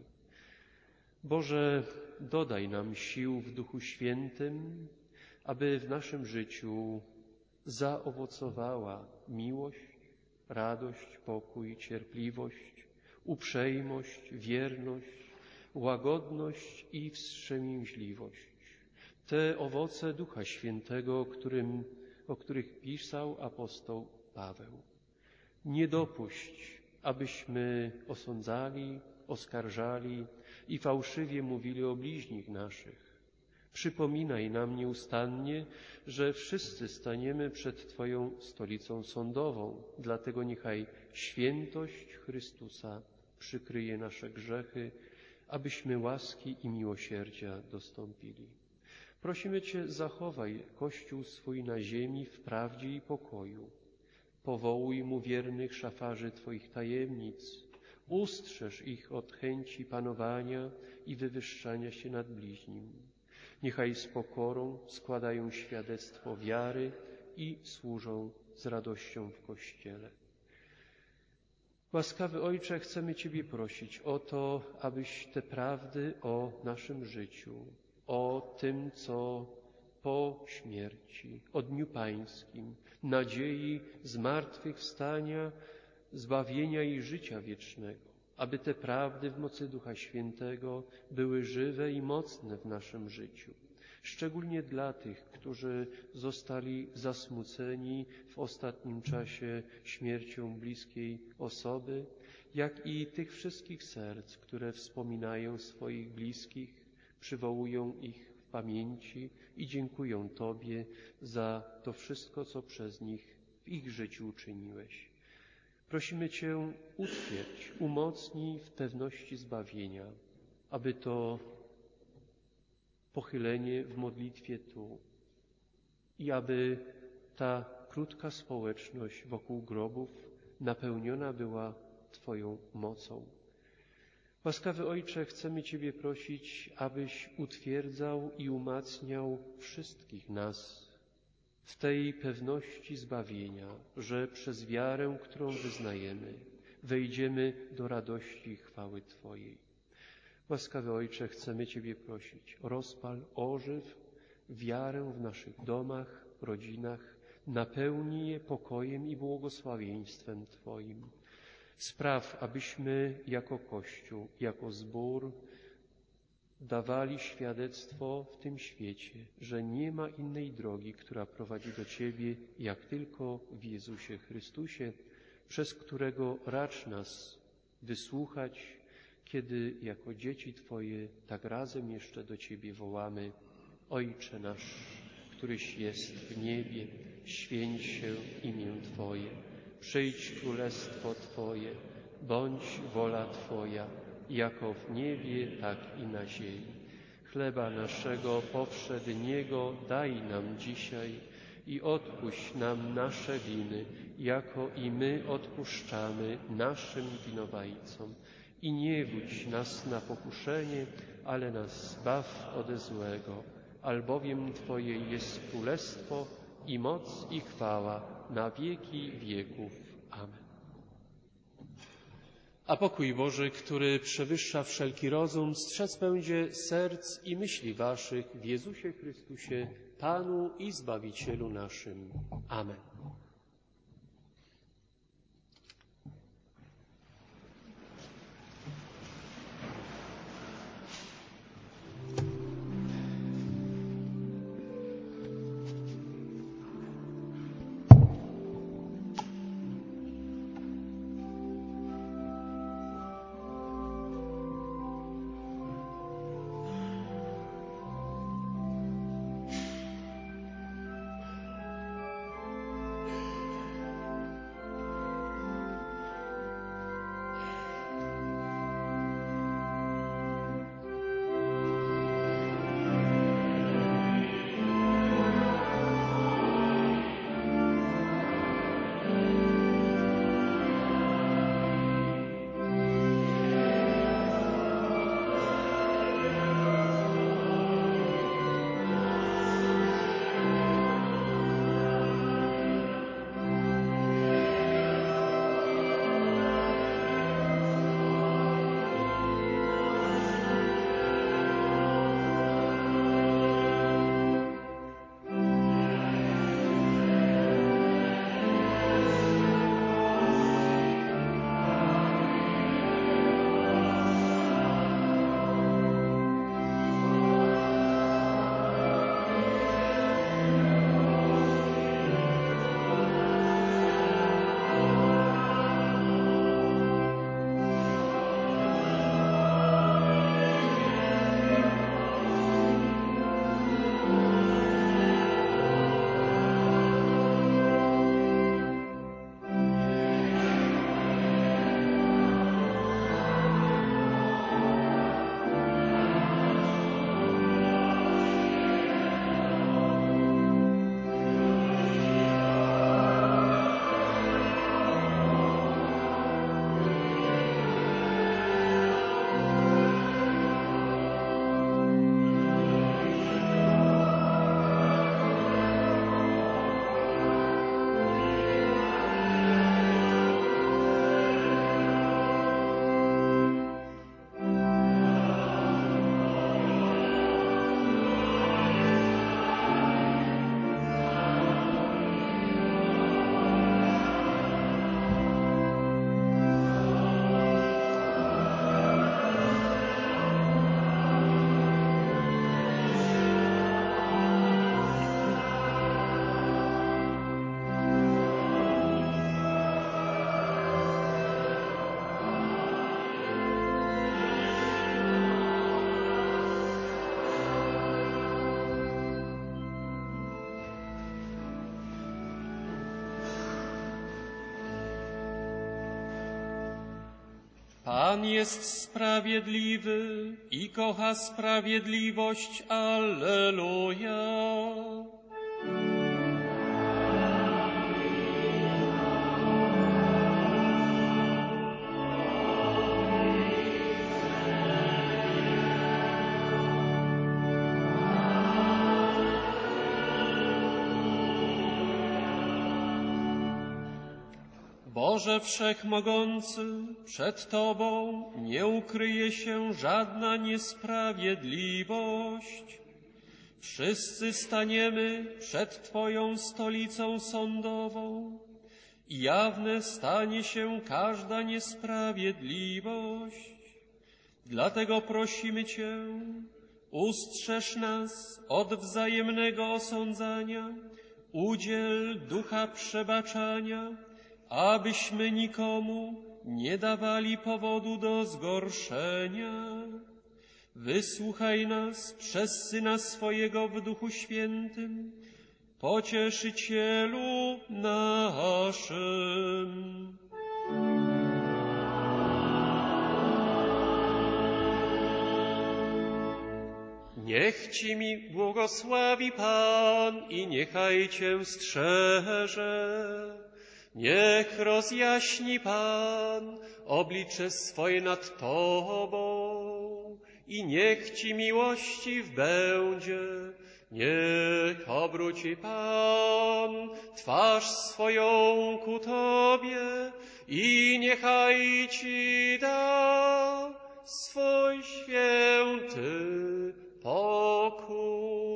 Boże, dodaj nam sił w Duchu Świętym, aby w naszym życiu zaowocowała miłość, radość, pokój, cierpliwość, uprzejmość, wierność, łagodność i wstrzemięźliwość. Te owoce Ducha Świętego, o których pisał apostoł Paweł. Nie dopuść, abyśmy osądzali, oskarżali i fałszywie mówili o bliźnich naszych. Przypominaj nam nieustannie, że wszyscy staniemy przed Twoją stolicą sądową, dlatego niechaj świętość Chrystusa przykryje nasze grzechy, abyśmy łaski i miłosierdzia dostąpili. Prosimy Cię, zachowaj Kościół swój na ziemi w prawdzie i pokoju. Powołuj mu wiernych szafarzy Twoich tajemnic. Ustrzeż ich od chęci panowania i wywyższania się nad bliźnim. Niechaj z pokorą składają świadectwo wiary i służą z radością w Kościele. Łaskawy Ojcze, chcemy Ciebie prosić o to, abyś te prawdy o naszym życiu, o tym, co po śmierci, o Dniu Pańskim, nadziei zmartwychwstania, zbawienia i życia wiecznego, aby te prawdy w mocy Ducha Świętego były żywe i mocne w naszym życiu. Szczególnie dla tych, którzy zostali zasmuceni w ostatnim czasie śmiercią bliskiej osoby, jak i tych wszystkich serc, które wspominają swoich bliskich, przywołują ich w pamięci i dziękują Tobie za to wszystko, co przez nich w ich życiu uczyniłeś. Prosimy Cię, utwierdź, umocnij w pewności zbawienia, aby to pochylenie w modlitwie tu i aby ta krótka społeczność wokół grobów napełniona była Twoją mocą. Łaskawy Ojcze, chcemy Ciebie prosić, abyś utwierdzał i umacniał wszystkich nas w tej pewności zbawienia, że przez wiarę, którą wyznajemy, wejdziemy do radości i chwały Twojej. Łaskawy Ojcze, chcemy Ciebie prosić, rozpal, ożyw wiarę w naszych domach, rodzinach, napełnij je pokojem i błogosławieństwem Twoim. Spraw, abyśmy jako Kościół, jako zbór dawali świadectwo w tym świecie, że nie ma innej drogi, która prowadzi do Ciebie, jak tylko w Jezusie Chrystusie, przez którego racz nas wysłuchać, kiedy jako dzieci Twoje tak razem jeszcze do Ciebie wołamy: Ojcze nasz, któryś jest w niebie, święć się imię Twoje, przyjdź królestwo Twoje, bądź wola Twoja, jako w niebie, tak i na ziemi. Chleba naszego powszedniego daj nam dzisiaj i odpuść nam nasze winy, jako i my odpuszczamy naszym winowajcom. I nie wódź nas na pokuszenie, ale nas zbaw ode złego, albowiem Twoje jest królestwo i moc i chwała na wieki wieków. Amen. A pokój Boży, który przewyższa wszelki rozum, strzec będzie serc i myśli waszych w Jezusie Chrystusie, Panu i Zbawicielu naszym. Amen. Pan jest sprawiedliwy i kocha sprawiedliwość. Alleluja. Boże Wszechmogący, przed Tobą nie ukryje się żadna niesprawiedliwość. Wszyscy staniemy przed Twoją stolicą sądową i jawne stanie się każda niesprawiedliwość. Dlatego prosimy Cię, ustrzeż nas od wzajemnego osądzania, udziel ducha przebaczania, abyśmy nikomu nie dawali powodu do zgorszenia. Wysłuchaj nas przez Syna swojego w Duchu Świętym, Pocieszycielu naszym. Niech Ci mi błogosławi Pan i niechaj Cię strzeże. Niech rozjaśni Pan oblicze swoje nad Tobą i niech Ci miłościw będzie. Niech obróci Pan twarz swoją ku Tobie i niechaj Ci da swój święty pokój.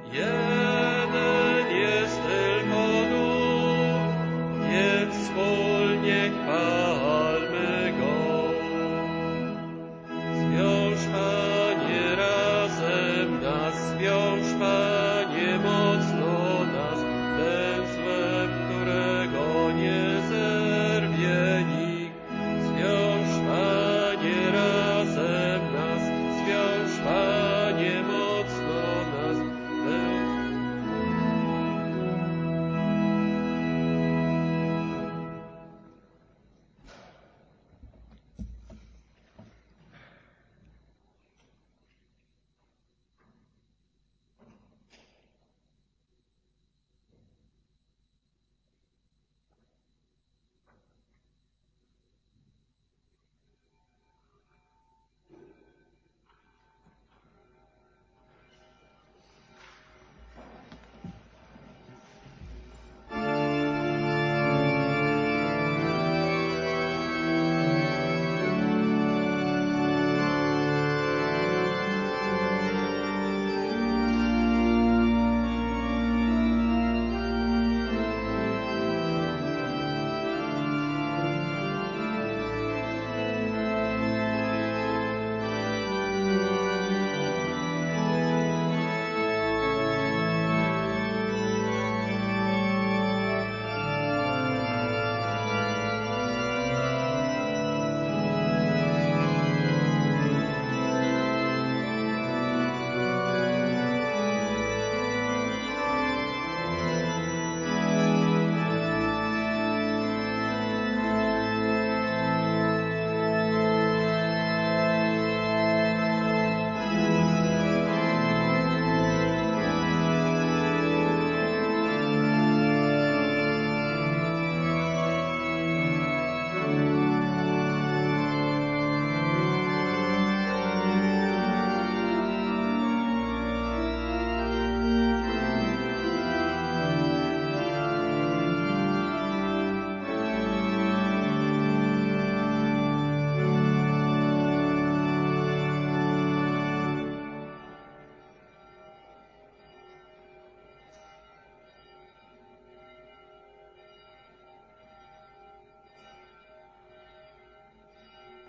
Jeden jest tylko Duch, więc